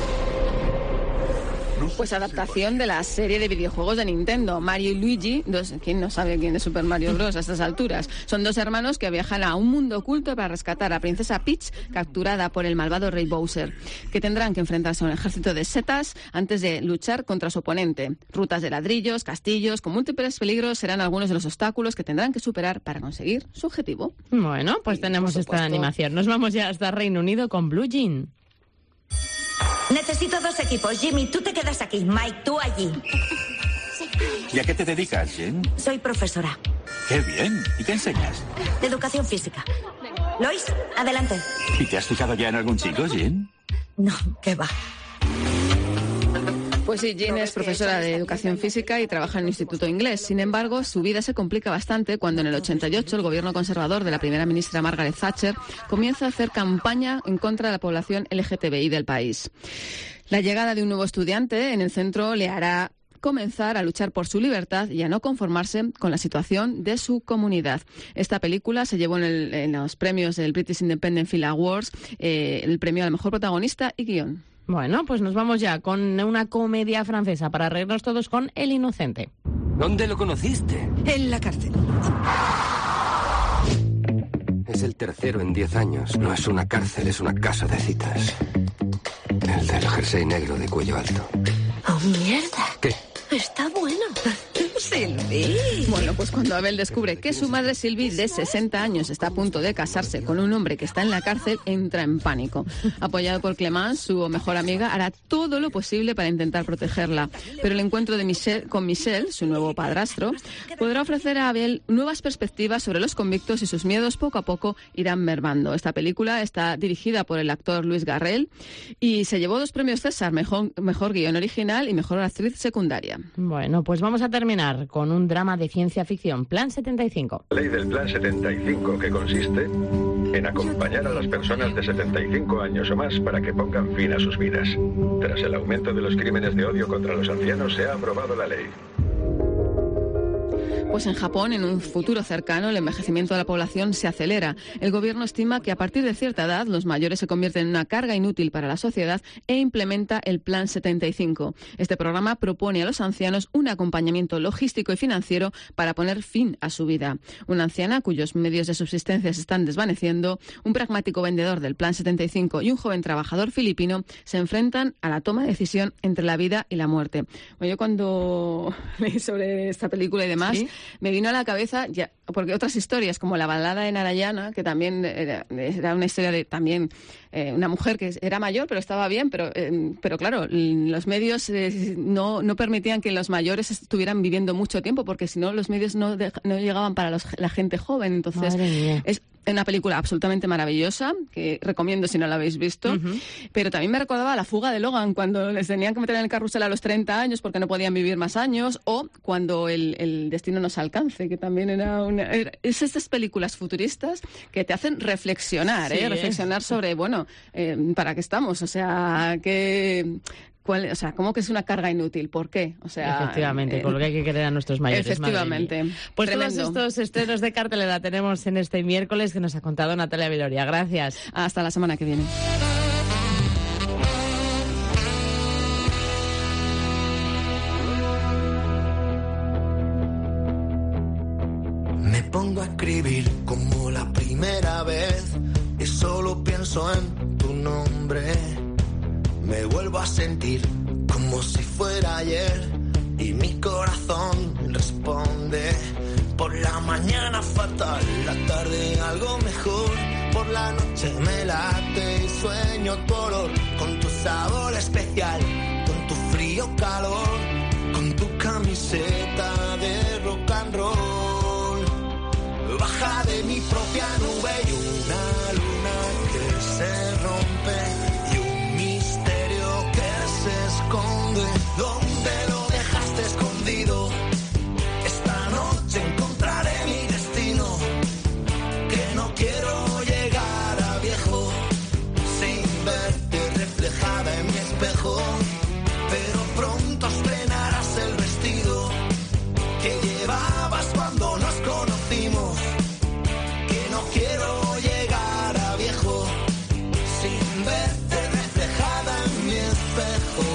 Pues adaptación de la serie de videojuegos de Nintendo, Mario y Luigi. Dos, ¿quién no sabe quién es Super Mario Bros. A estas alturas? Son dos hermanos que viajan a un mundo oculto para rescatar a Princesa Peach, capturada por el malvado rey Bowser, que tendrán que enfrentarse a un ejército de setas antes de luchar contra su oponente. Rutas de ladrillos, castillos, con múltiples peligros serán algunos de los obstáculos que tendrán que superar para conseguir su objetivo. Bueno, pues y, tenemos esta animación. Nos vamos ya hasta Reino Unido con Blue Jean. Necesito dos equipos. Jimmy, tú te quedas aquí. Mike, tú allí. ¿Y a qué te dedicas, Jen? Soy profesora. ¡Qué bien! ¿Y qué enseñas? Educación física. Lois, adelante. ¿Y te has fijado ya en algún chico, Jen? No, qué va. Pues sí, Jean es profesora de educación física y trabaja en un instituto inglés. Sin embargo, su vida se complica bastante cuando en el ochenta y ocho el gobierno conservador de la primera ministra Margaret Thatcher comienza a hacer campaña en contra de la población L G T B I del país. La llegada de un nuevo estudiante en el centro le hará comenzar a luchar por su libertad y a no conformarse con la situación de su comunidad. Esta película se llevó en, el, en los premios del British Independent Film Awards eh, el premio a la mejor protagonista y guión. Bueno, pues nos vamos ya con una comedia francesa para reírnos todos con El Inocente. ¿Dónde lo conociste? En la cárcel. Es el tercero en diez años. No es una cárcel, es una casa de citas. El del jersey negro de cuello alto. ¡Oh, mierda! ¿Qué? Está bueno. Bueno, pues cuando Abel descubre que su madre Sylvie, de sesenta años, está a punto de casarse con un hombre que está en la cárcel, entra en pánico. Apoyado por Clemence, su mejor amiga, hará todo lo posible para intentar protegerla. Pero el encuentro de Michel, con Michel, su nuevo padrastro, podrá ofrecer a Abel nuevas perspectivas sobre los convictos y sus miedos poco a poco irán mermando. Esta película está dirigida por el actor Luis Garrel y se llevó dos premios César, mejor, mejor guión original y mejor actriz secundaria. Bueno, pues vamos a terminar con un drama de ciencia ficción, Plan setenta y cinco. La ley del Plan setenta y cinco, que consiste en acompañar a las personas de setenta y cinco años o más para que pongan fin a sus vidas. Tras el aumento de los crímenes de odio contra los ancianos, se ha aprobado la ley. Pues en Japón, en un futuro cercano, el envejecimiento de la población se acelera. El gobierno estima que a partir de cierta edad los mayores se convierten en una carga inútil para la sociedad e implementa el Plan setenta y cinco. Este programa propone a los ancianos un acompañamiento logístico y financiero para poner fin a su vida. Una anciana cuyos medios de subsistencia se están desvaneciendo, un pragmático vendedor del Plan setenta y cinco y un joven trabajador filipino se enfrentan a la toma de decisión entre la vida y la muerte. Bueno, yo cuando leí sobre esta película y demás, ¿sí?, me vino a la cabeza, ya, porque otras historias, como La balada de Narayana, que también era, era una historia de también eh, una mujer que era mayor, pero estaba bien, pero, eh, pero claro, los medios eh, no, no permitían que los mayores estuvieran viviendo mucho tiempo, porque si no, los medios no, de, no llegaban para los, la gente joven. Entonces, es una película absolutamente maravillosa, que recomiendo si no la habéis visto, uh-huh. Pero también me recordaba a La fuga de Logan, cuando les tenían que meter en el carrusel a los treinta años porque no podían vivir más años, o cuando el, el destino nos alcance, que también era una... Era, es estas películas futuristas que te hacen reflexionar, sí, ¿eh? Reflexionar sobre, bueno, eh, ¿para qué estamos? O sea, que... ¿Cuál, o sea, ¿cómo que es una carga inútil? ¿Por qué? O sea, efectivamente, eh, con lo que hay que querer a nuestros mayores. Efectivamente. Pues tremendo. Todos estos estrenos de cartelera tenemos en este miércoles que nos ha contado Natalia Viloria. Gracias. Hasta la semana que viene. Me pongo a escribir como la primera vez y solo pienso en tu nombre. Me vuelvo a sentir como si fuera ayer y mi corazón responde. Por la mañana fatal, la tarde algo mejor. Por la noche me late y sueño tu olor, con tu sabor especial, con tu frío calor, con tu camiseta de rock and roll. Baja de mi propia nube y una luna que se rompe. ¿Dónde lo dejaste escondido? Esta noche encontraré mi destino, que no quiero llegar a viejo sin verte reflejada en mi espejo, pero pronto estrenarás el vestido que llevabas cuando nos conocimos, que no quiero llegar a viejo sin verte reflejada en mi espejo.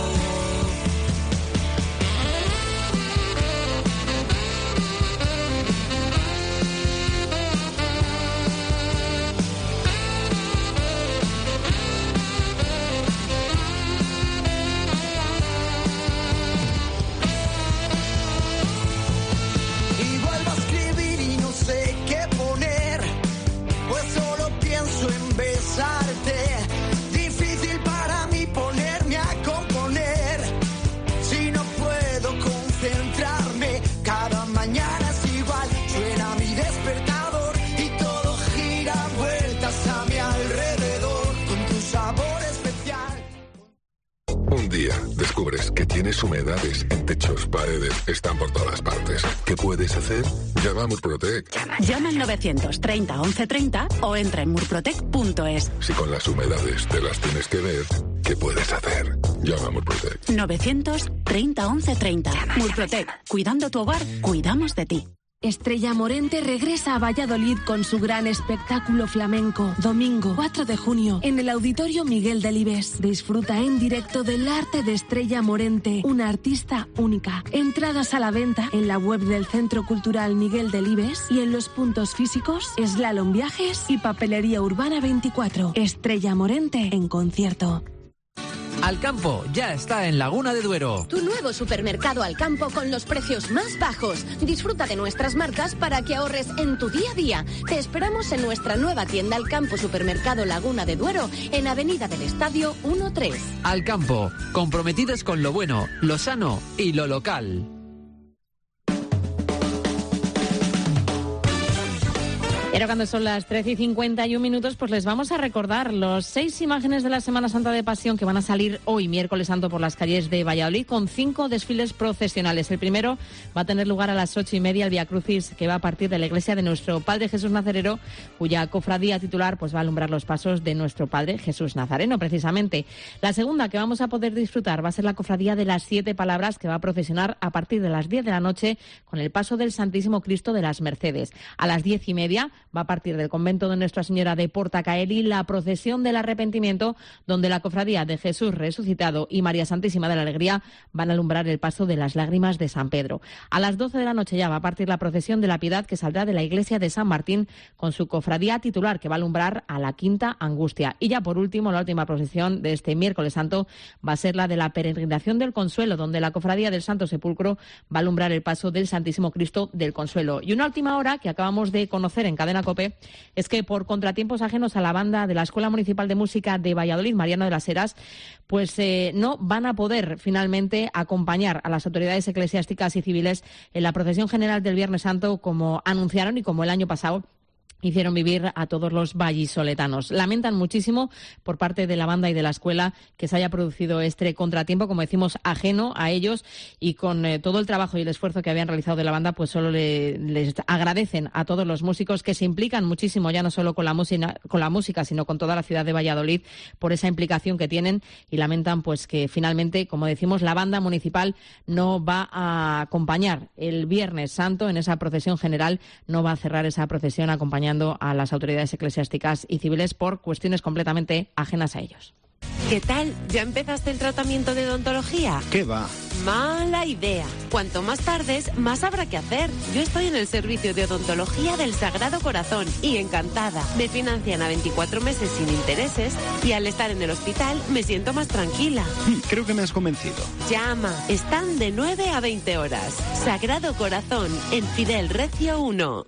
Difícil para mí ponerme a componer si no puedo concentrarme. Cada mañana es igual, suena mi despertador y todo gira vueltas a mi alrededor con tu sabor especial. Un día descubres que tienes humedades en techos, paredes, están por todas partes. ¿Qué puedes hacer? Llama a Murprotec. Llama, llama al novecientos treinta once treinta o entra en murprotec punto es. Si con las humedades te las tienes que ver, ¿qué puedes hacer? Llama a Murprotec. novecientos treinta once treinta. Llama, Murprotec. Llama, llama. Cuidando tu hogar, cuidamos de ti. Estrella Morente regresa a Valladolid con su gran espectáculo flamenco. Domingo cuatro de junio en el Auditorio Miguel Delibes. Disfruta en directo del arte de Estrella Morente, una artista única. Entradas a la venta en la web del Centro Cultural Miguel Delibes y en los puntos físicos Slalom Viajes y Papelería Urbana veinticuatro. Estrella Morente en concierto. Alcampo ya está en Laguna de Duero. Tu nuevo supermercado Alcampo con los precios más bajos. Disfruta de nuestras marcas para que ahorres en tu día a día. Te esperamos en nuestra nueva tienda Alcampo Supermercado Laguna de Duero, en Avenida del Estadio uno tres. Alcampo, comprometidos con lo bueno, lo sano y lo local. Y ahora cuando son las trece y cincuenta y un minutos, pues les vamos a recordar los seis imágenes de la Semana Santa de Pasión que van a salir hoy, miércoles santo, por las calles de Valladolid, con cinco desfiles procesionales. El primero va a tener lugar a las ocho y media, el Vía Crucis, que va a partir de la iglesia de nuestro Padre Jesús Nazareno, cuya cofradía titular pues va a alumbrar los pasos de nuestro Padre Jesús Nazareno, precisamente. La segunda que vamos a poder disfrutar va a ser la cofradía de las Siete Palabras, que va a procesionar a partir de las diez de la noche con el paso del Santísimo Cristo de las Mercedes. A las diez y media va a partir del convento de Nuestra Señora de Portacaeli la procesión del arrepentimiento, donde la cofradía de Jesús resucitado y María Santísima de la Alegría van a alumbrar el paso de las lágrimas de San Pedro. A las doce de la noche ya va a partir la procesión de la Piedad, que saldrá de la iglesia de San Martín con su cofradía titular, que va a alumbrar a la Quinta Angustia. Y ya por último, la última procesión de este miércoles santo va a ser la de la Peregrinación del Consuelo, donde la cofradía del Santo Sepulcro va a alumbrar el paso del Santísimo Cristo del Consuelo. Y una última hora que acabamos de conocer en Cadena COPE es que por contratiempos ajenos a la banda de la Escuela Municipal de Música de Valladolid, Mariano de las Heras, pues eh, no van a poder finalmente acompañar a las autoridades eclesiásticas y civiles en la procesión general del Viernes Santo, como anunciaron y como el año pasado hicieron vivir a todos los vallisoletanos. Lamentan muchísimo por parte de la banda y de la escuela que se haya producido este contratiempo, como decimos, ajeno a ellos, y con eh, todo el trabajo y el esfuerzo que habían realizado de la banda, pues solo le, les agradecen a todos los músicos que se implican muchísimo, ya no solo con la música, con la música, sino con toda la ciudad de Valladolid, por esa implicación que tienen, y lamentan pues que finalmente, como decimos, la banda municipal no va a acompañar el Viernes Santo en esa procesión general, no va a cerrar esa procesión acompañando a las autoridades eclesiásticas y civiles por cuestiones completamente ajenas a ellos. ¿Qué tal? ¿Ya empezaste el tratamiento de odontología? ¿Qué va? Mala idea. Cuanto más tardes, más habrá que hacer. Yo estoy en el servicio de odontología del Sagrado Corazón y encantada. Me financian a veinticuatro meses sin intereses y al estar en el hospital me siento más tranquila. Creo que me has convencido. Llama. Están de nueve a veinte horas. Sagrado Corazón, en Fidel Recio uno.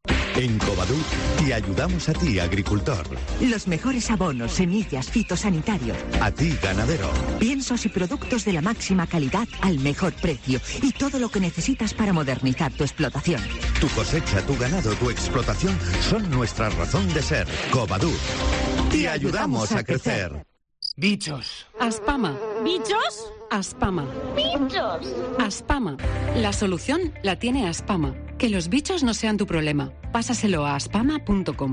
En Covadú te ayudamos a ti, agricultor. Los mejores abonos, semillas, fitosanitarios. A ti, ganadero. Piensos y productos de la máxima calidad al mejor precio. Y todo lo que necesitas para modernizar tu explotación. Tu cosecha, tu ganado, tu explotación son nuestra razón de ser. Covadú. Te, te ayudamos a crecer. crecer. Bichos. Aspama. ¿Bichos? Aspama. ¡Bichos! Aspama. La solución la tiene Aspama. Que los bichos no sean tu problema. Pásaselo a aspama punto com.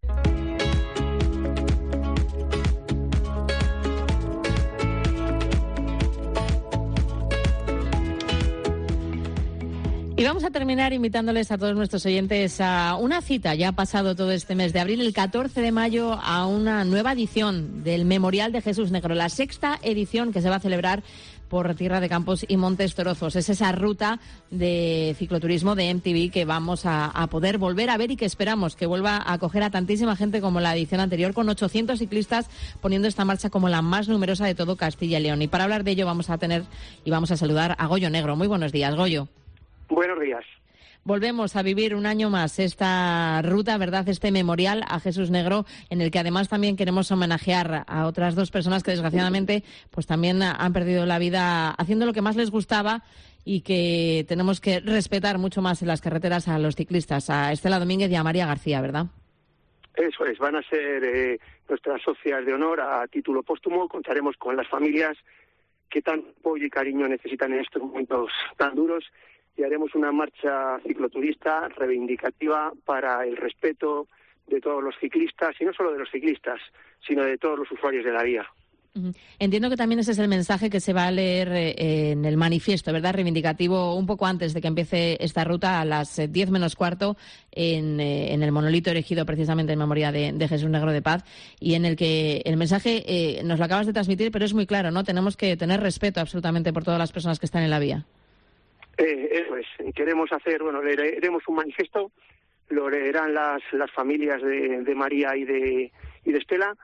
Y vamos a terminar invitándoles a todos nuestros oyentes a una cita. Ya ha pasado todo este mes de abril, el catorce de mayo, a una nueva edición del Memorial de Jesús Negro, la sexta edición que se va a celebrar por Tierra de Campos y Montes Torozos. Es esa ruta de cicloturismo de M T V que vamos a, a poder volver a ver y que esperamos que vuelva a acoger a tantísima gente como la edición anterior, con ochocientos ciclistas poniendo esta marcha como la más numerosa de todo Castilla y León. Y para hablar de ello vamos a tener y vamos a saludar a Goyo Negro. Muy buenos días, Goyo. Buenos días. Volvemos a vivir un año más esta ruta, ¿verdad? Este memorial a Jesús Negro, en el que además también queremos homenajear a otras dos personas que desgraciadamente pues también han perdido la vida haciendo lo que más les gustaba y que tenemos que respetar mucho más en las carreteras a los ciclistas, a Estela Domínguez y a María García, ¿verdad? Eso es, van a ser eh, nuestras socias de honor a título póstumo. Contaremos con las familias que tanto apoyo y cariño necesitan en estos momentos tan duros. Y haremos una marcha cicloturista reivindicativa para el respeto de todos los ciclistas, y no solo de los ciclistas, sino de todos los usuarios de la vía. Entiendo que también ese es el mensaje que se va a leer eh, en el manifiesto, ¿verdad? Reivindicativo, un poco antes de que empiece esta ruta, a las diez menos cuarto, en, eh, en el monolito erigido precisamente en memoria de, de Jesús Negro de Paz, y en el que el mensaje eh, nos lo acabas de transmitir, pero es muy claro, ¿no? Tenemos que tener respeto absolutamente por todas las personas que están en la vía. Eh, eso es. Queremos hacer, bueno, leeremos un manifiesto, lo leerán las las familias de, de María y de y de Estela,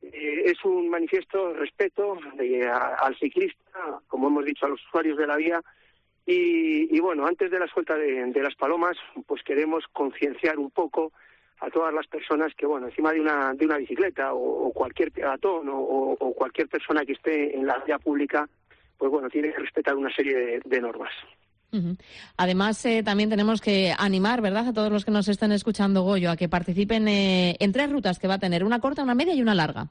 Eh, es un manifiesto de respeto de, a, al ciclista, como hemos dicho, a los usuarios de la vía. Y, y bueno, antes de la suelta de, de las palomas, pues queremos concienciar un poco a todas las personas que, bueno, encima de una de una bicicleta o, o cualquier peatón o, o cualquier persona que esté en la vía pública, pues bueno, tiene que respetar una serie de, de normas. Uh-huh. Además, eh, también tenemos que animar, ¿verdad?, a todos los que nos estén escuchando, Goyo, a que participen eh, en tres rutas que va a tener, una corta, una media y una larga.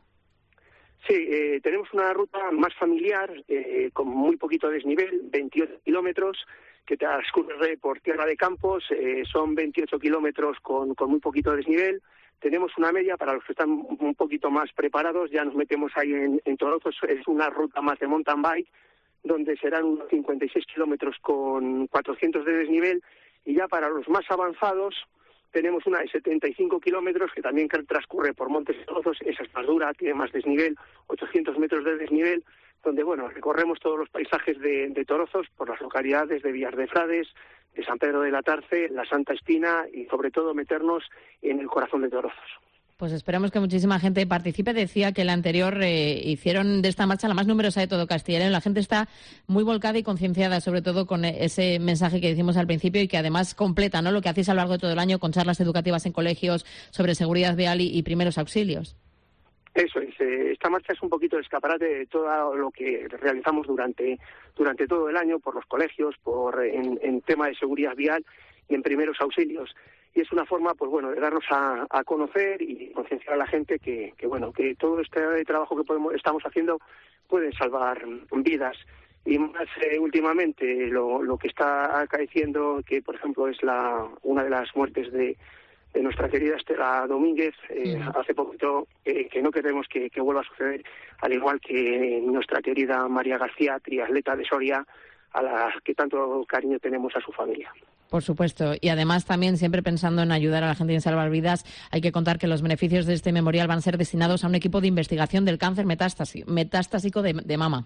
Sí, eh, tenemos una ruta más familiar, eh, con muy poquito desnivel, veintiocho kilómetros, que transcurre por tierra de campos, eh, son veintiocho kilómetros con, con muy poquito desnivel. Tenemos una media, para los que están un poquito más preparados, ya nos metemos ahí en, en Torozos, es una ruta más de mountain bike, donde serán unos cincuenta y seis kilómetros con cuatrocientos de desnivel, y ya para los más avanzados tenemos una de setenta y cinco kilómetros que también transcurre por Montes de Torozos, esa es más dura, tiene más desnivel, ochocientos metros de desnivel, donde bueno, recorremos todos los paisajes de, de Torozos por las localidades de Villar de Frades, de San Pedro de la Tarce, la Santa Espina y sobre todo meternos en el corazón de Torozos. Pues esperamos que muchísima gente participe. Decía que la anterior eh, hicieron de esta marcha la más numerosa de todo Castilla y León. La gente está muy volcada y concienciada, sobre todo con ese mensaje que decimos al principio y que además completa, ¿no?, lo que hacéis a lo largo de todo el año con charlas educativas en colegios sobre seguridad vial y, y primeros auxilios. Eso es. Eh, esta marcha es un poquito el escaparate de todo lo que realizamos durante durante todo el año por los colegios, por en, en tema de seguridad vial y en primeros auxilios. Y es una forma, pues bueno, de darnos a, a conocer y concienciar a la gente que, que bueno, que todo este trabajo que podemos, estamos haciendo puede salvar vidas. Y más eh, últimamente lo, lo que está acaeciendo, que por ejemplo es la una de las muertes de, de nuestra querida Estela Domínguez, eh, sí. hace poquito, eh, que no queremos que, que vuelva a suceder, al igual que nuestra querida María García, triatleta de Soria, a la que tanto cariño tenemos a su familia. Por supuesto. Y además también, siempre pensando en ayudar a la gente y en salvar vidas, hay que contar que los beneficios de este memorial van a ser destinados a un equipo de investigación del cáncer metástasi, metastásico de, de mama.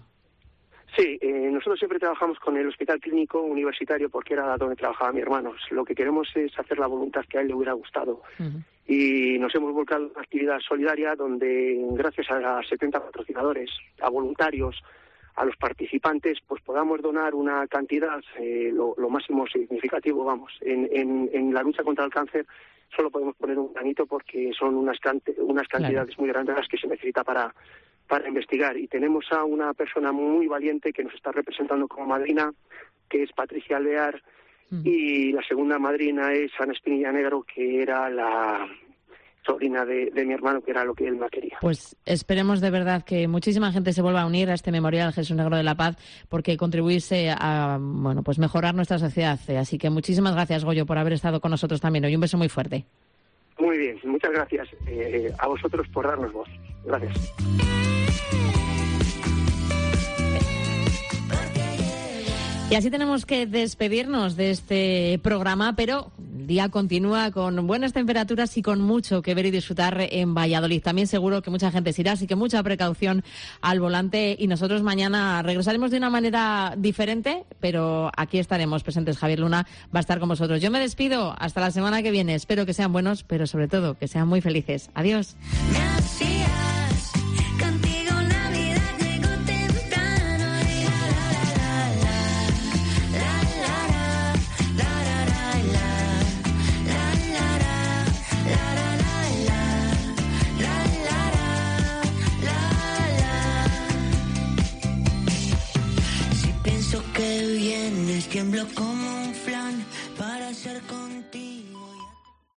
Sí, eh, nosotros siempre trabajamos con el Hospital Clínico Universitario porque era donde trabajaba mi hermano. Lo que queremos es hacer la voluntad que a él le hubiera gustado. Uh-huh. Y nos hemos volcado en una actividad solidaria donde, gracias a setenta patrocinadores, a voluntarios, a los participantes, pues podamos donar una cantidad, eh, lo, lo máximo significativo, vamos. En, en, en la lucha contra el cáncer solo podemos poner un granito porque son unas, cante, unas cantidades claro. muy grandes las que se necesita para, para investigar. Y tenemos a una persona muy valiente que nos está representando como madrina, que es Patricia Alvear, mm. y la segunda madrina es Ana Espinilla Negro, que era la sobrina de, de mi hermano, que era lo que él más quería. Pues esperemos de verdad que muchísima gente se vuelva a unir a este memorial Jesús Negro de la Paz, porque contribuís a bueno, pues mejorar nuestra sociedad. Así que muchísimas gracias, Goyo, por haber estado con nosotros también hoy. Un beso muy fuerte. Muy bien, muchas gracias eh, a vosotros por darnos voz. Gracias. Y así tenemos que despedirnos de este programa, pero el día continúa con buenas temperaturas y con mucho que ver y disfrutar en Valladolid. También seguro que mucha gente se irá, así que mucha precaución al volante. Y nosotros mañana regresaremos de una manera diferente, pero aquí estaremos presentes. Javier Luna va a estar con vosotros. Yo me despido hasta la semana que viene. Espero que sean buenos, pero sobre todo que sean muy felices. Adiós. Tiemblo con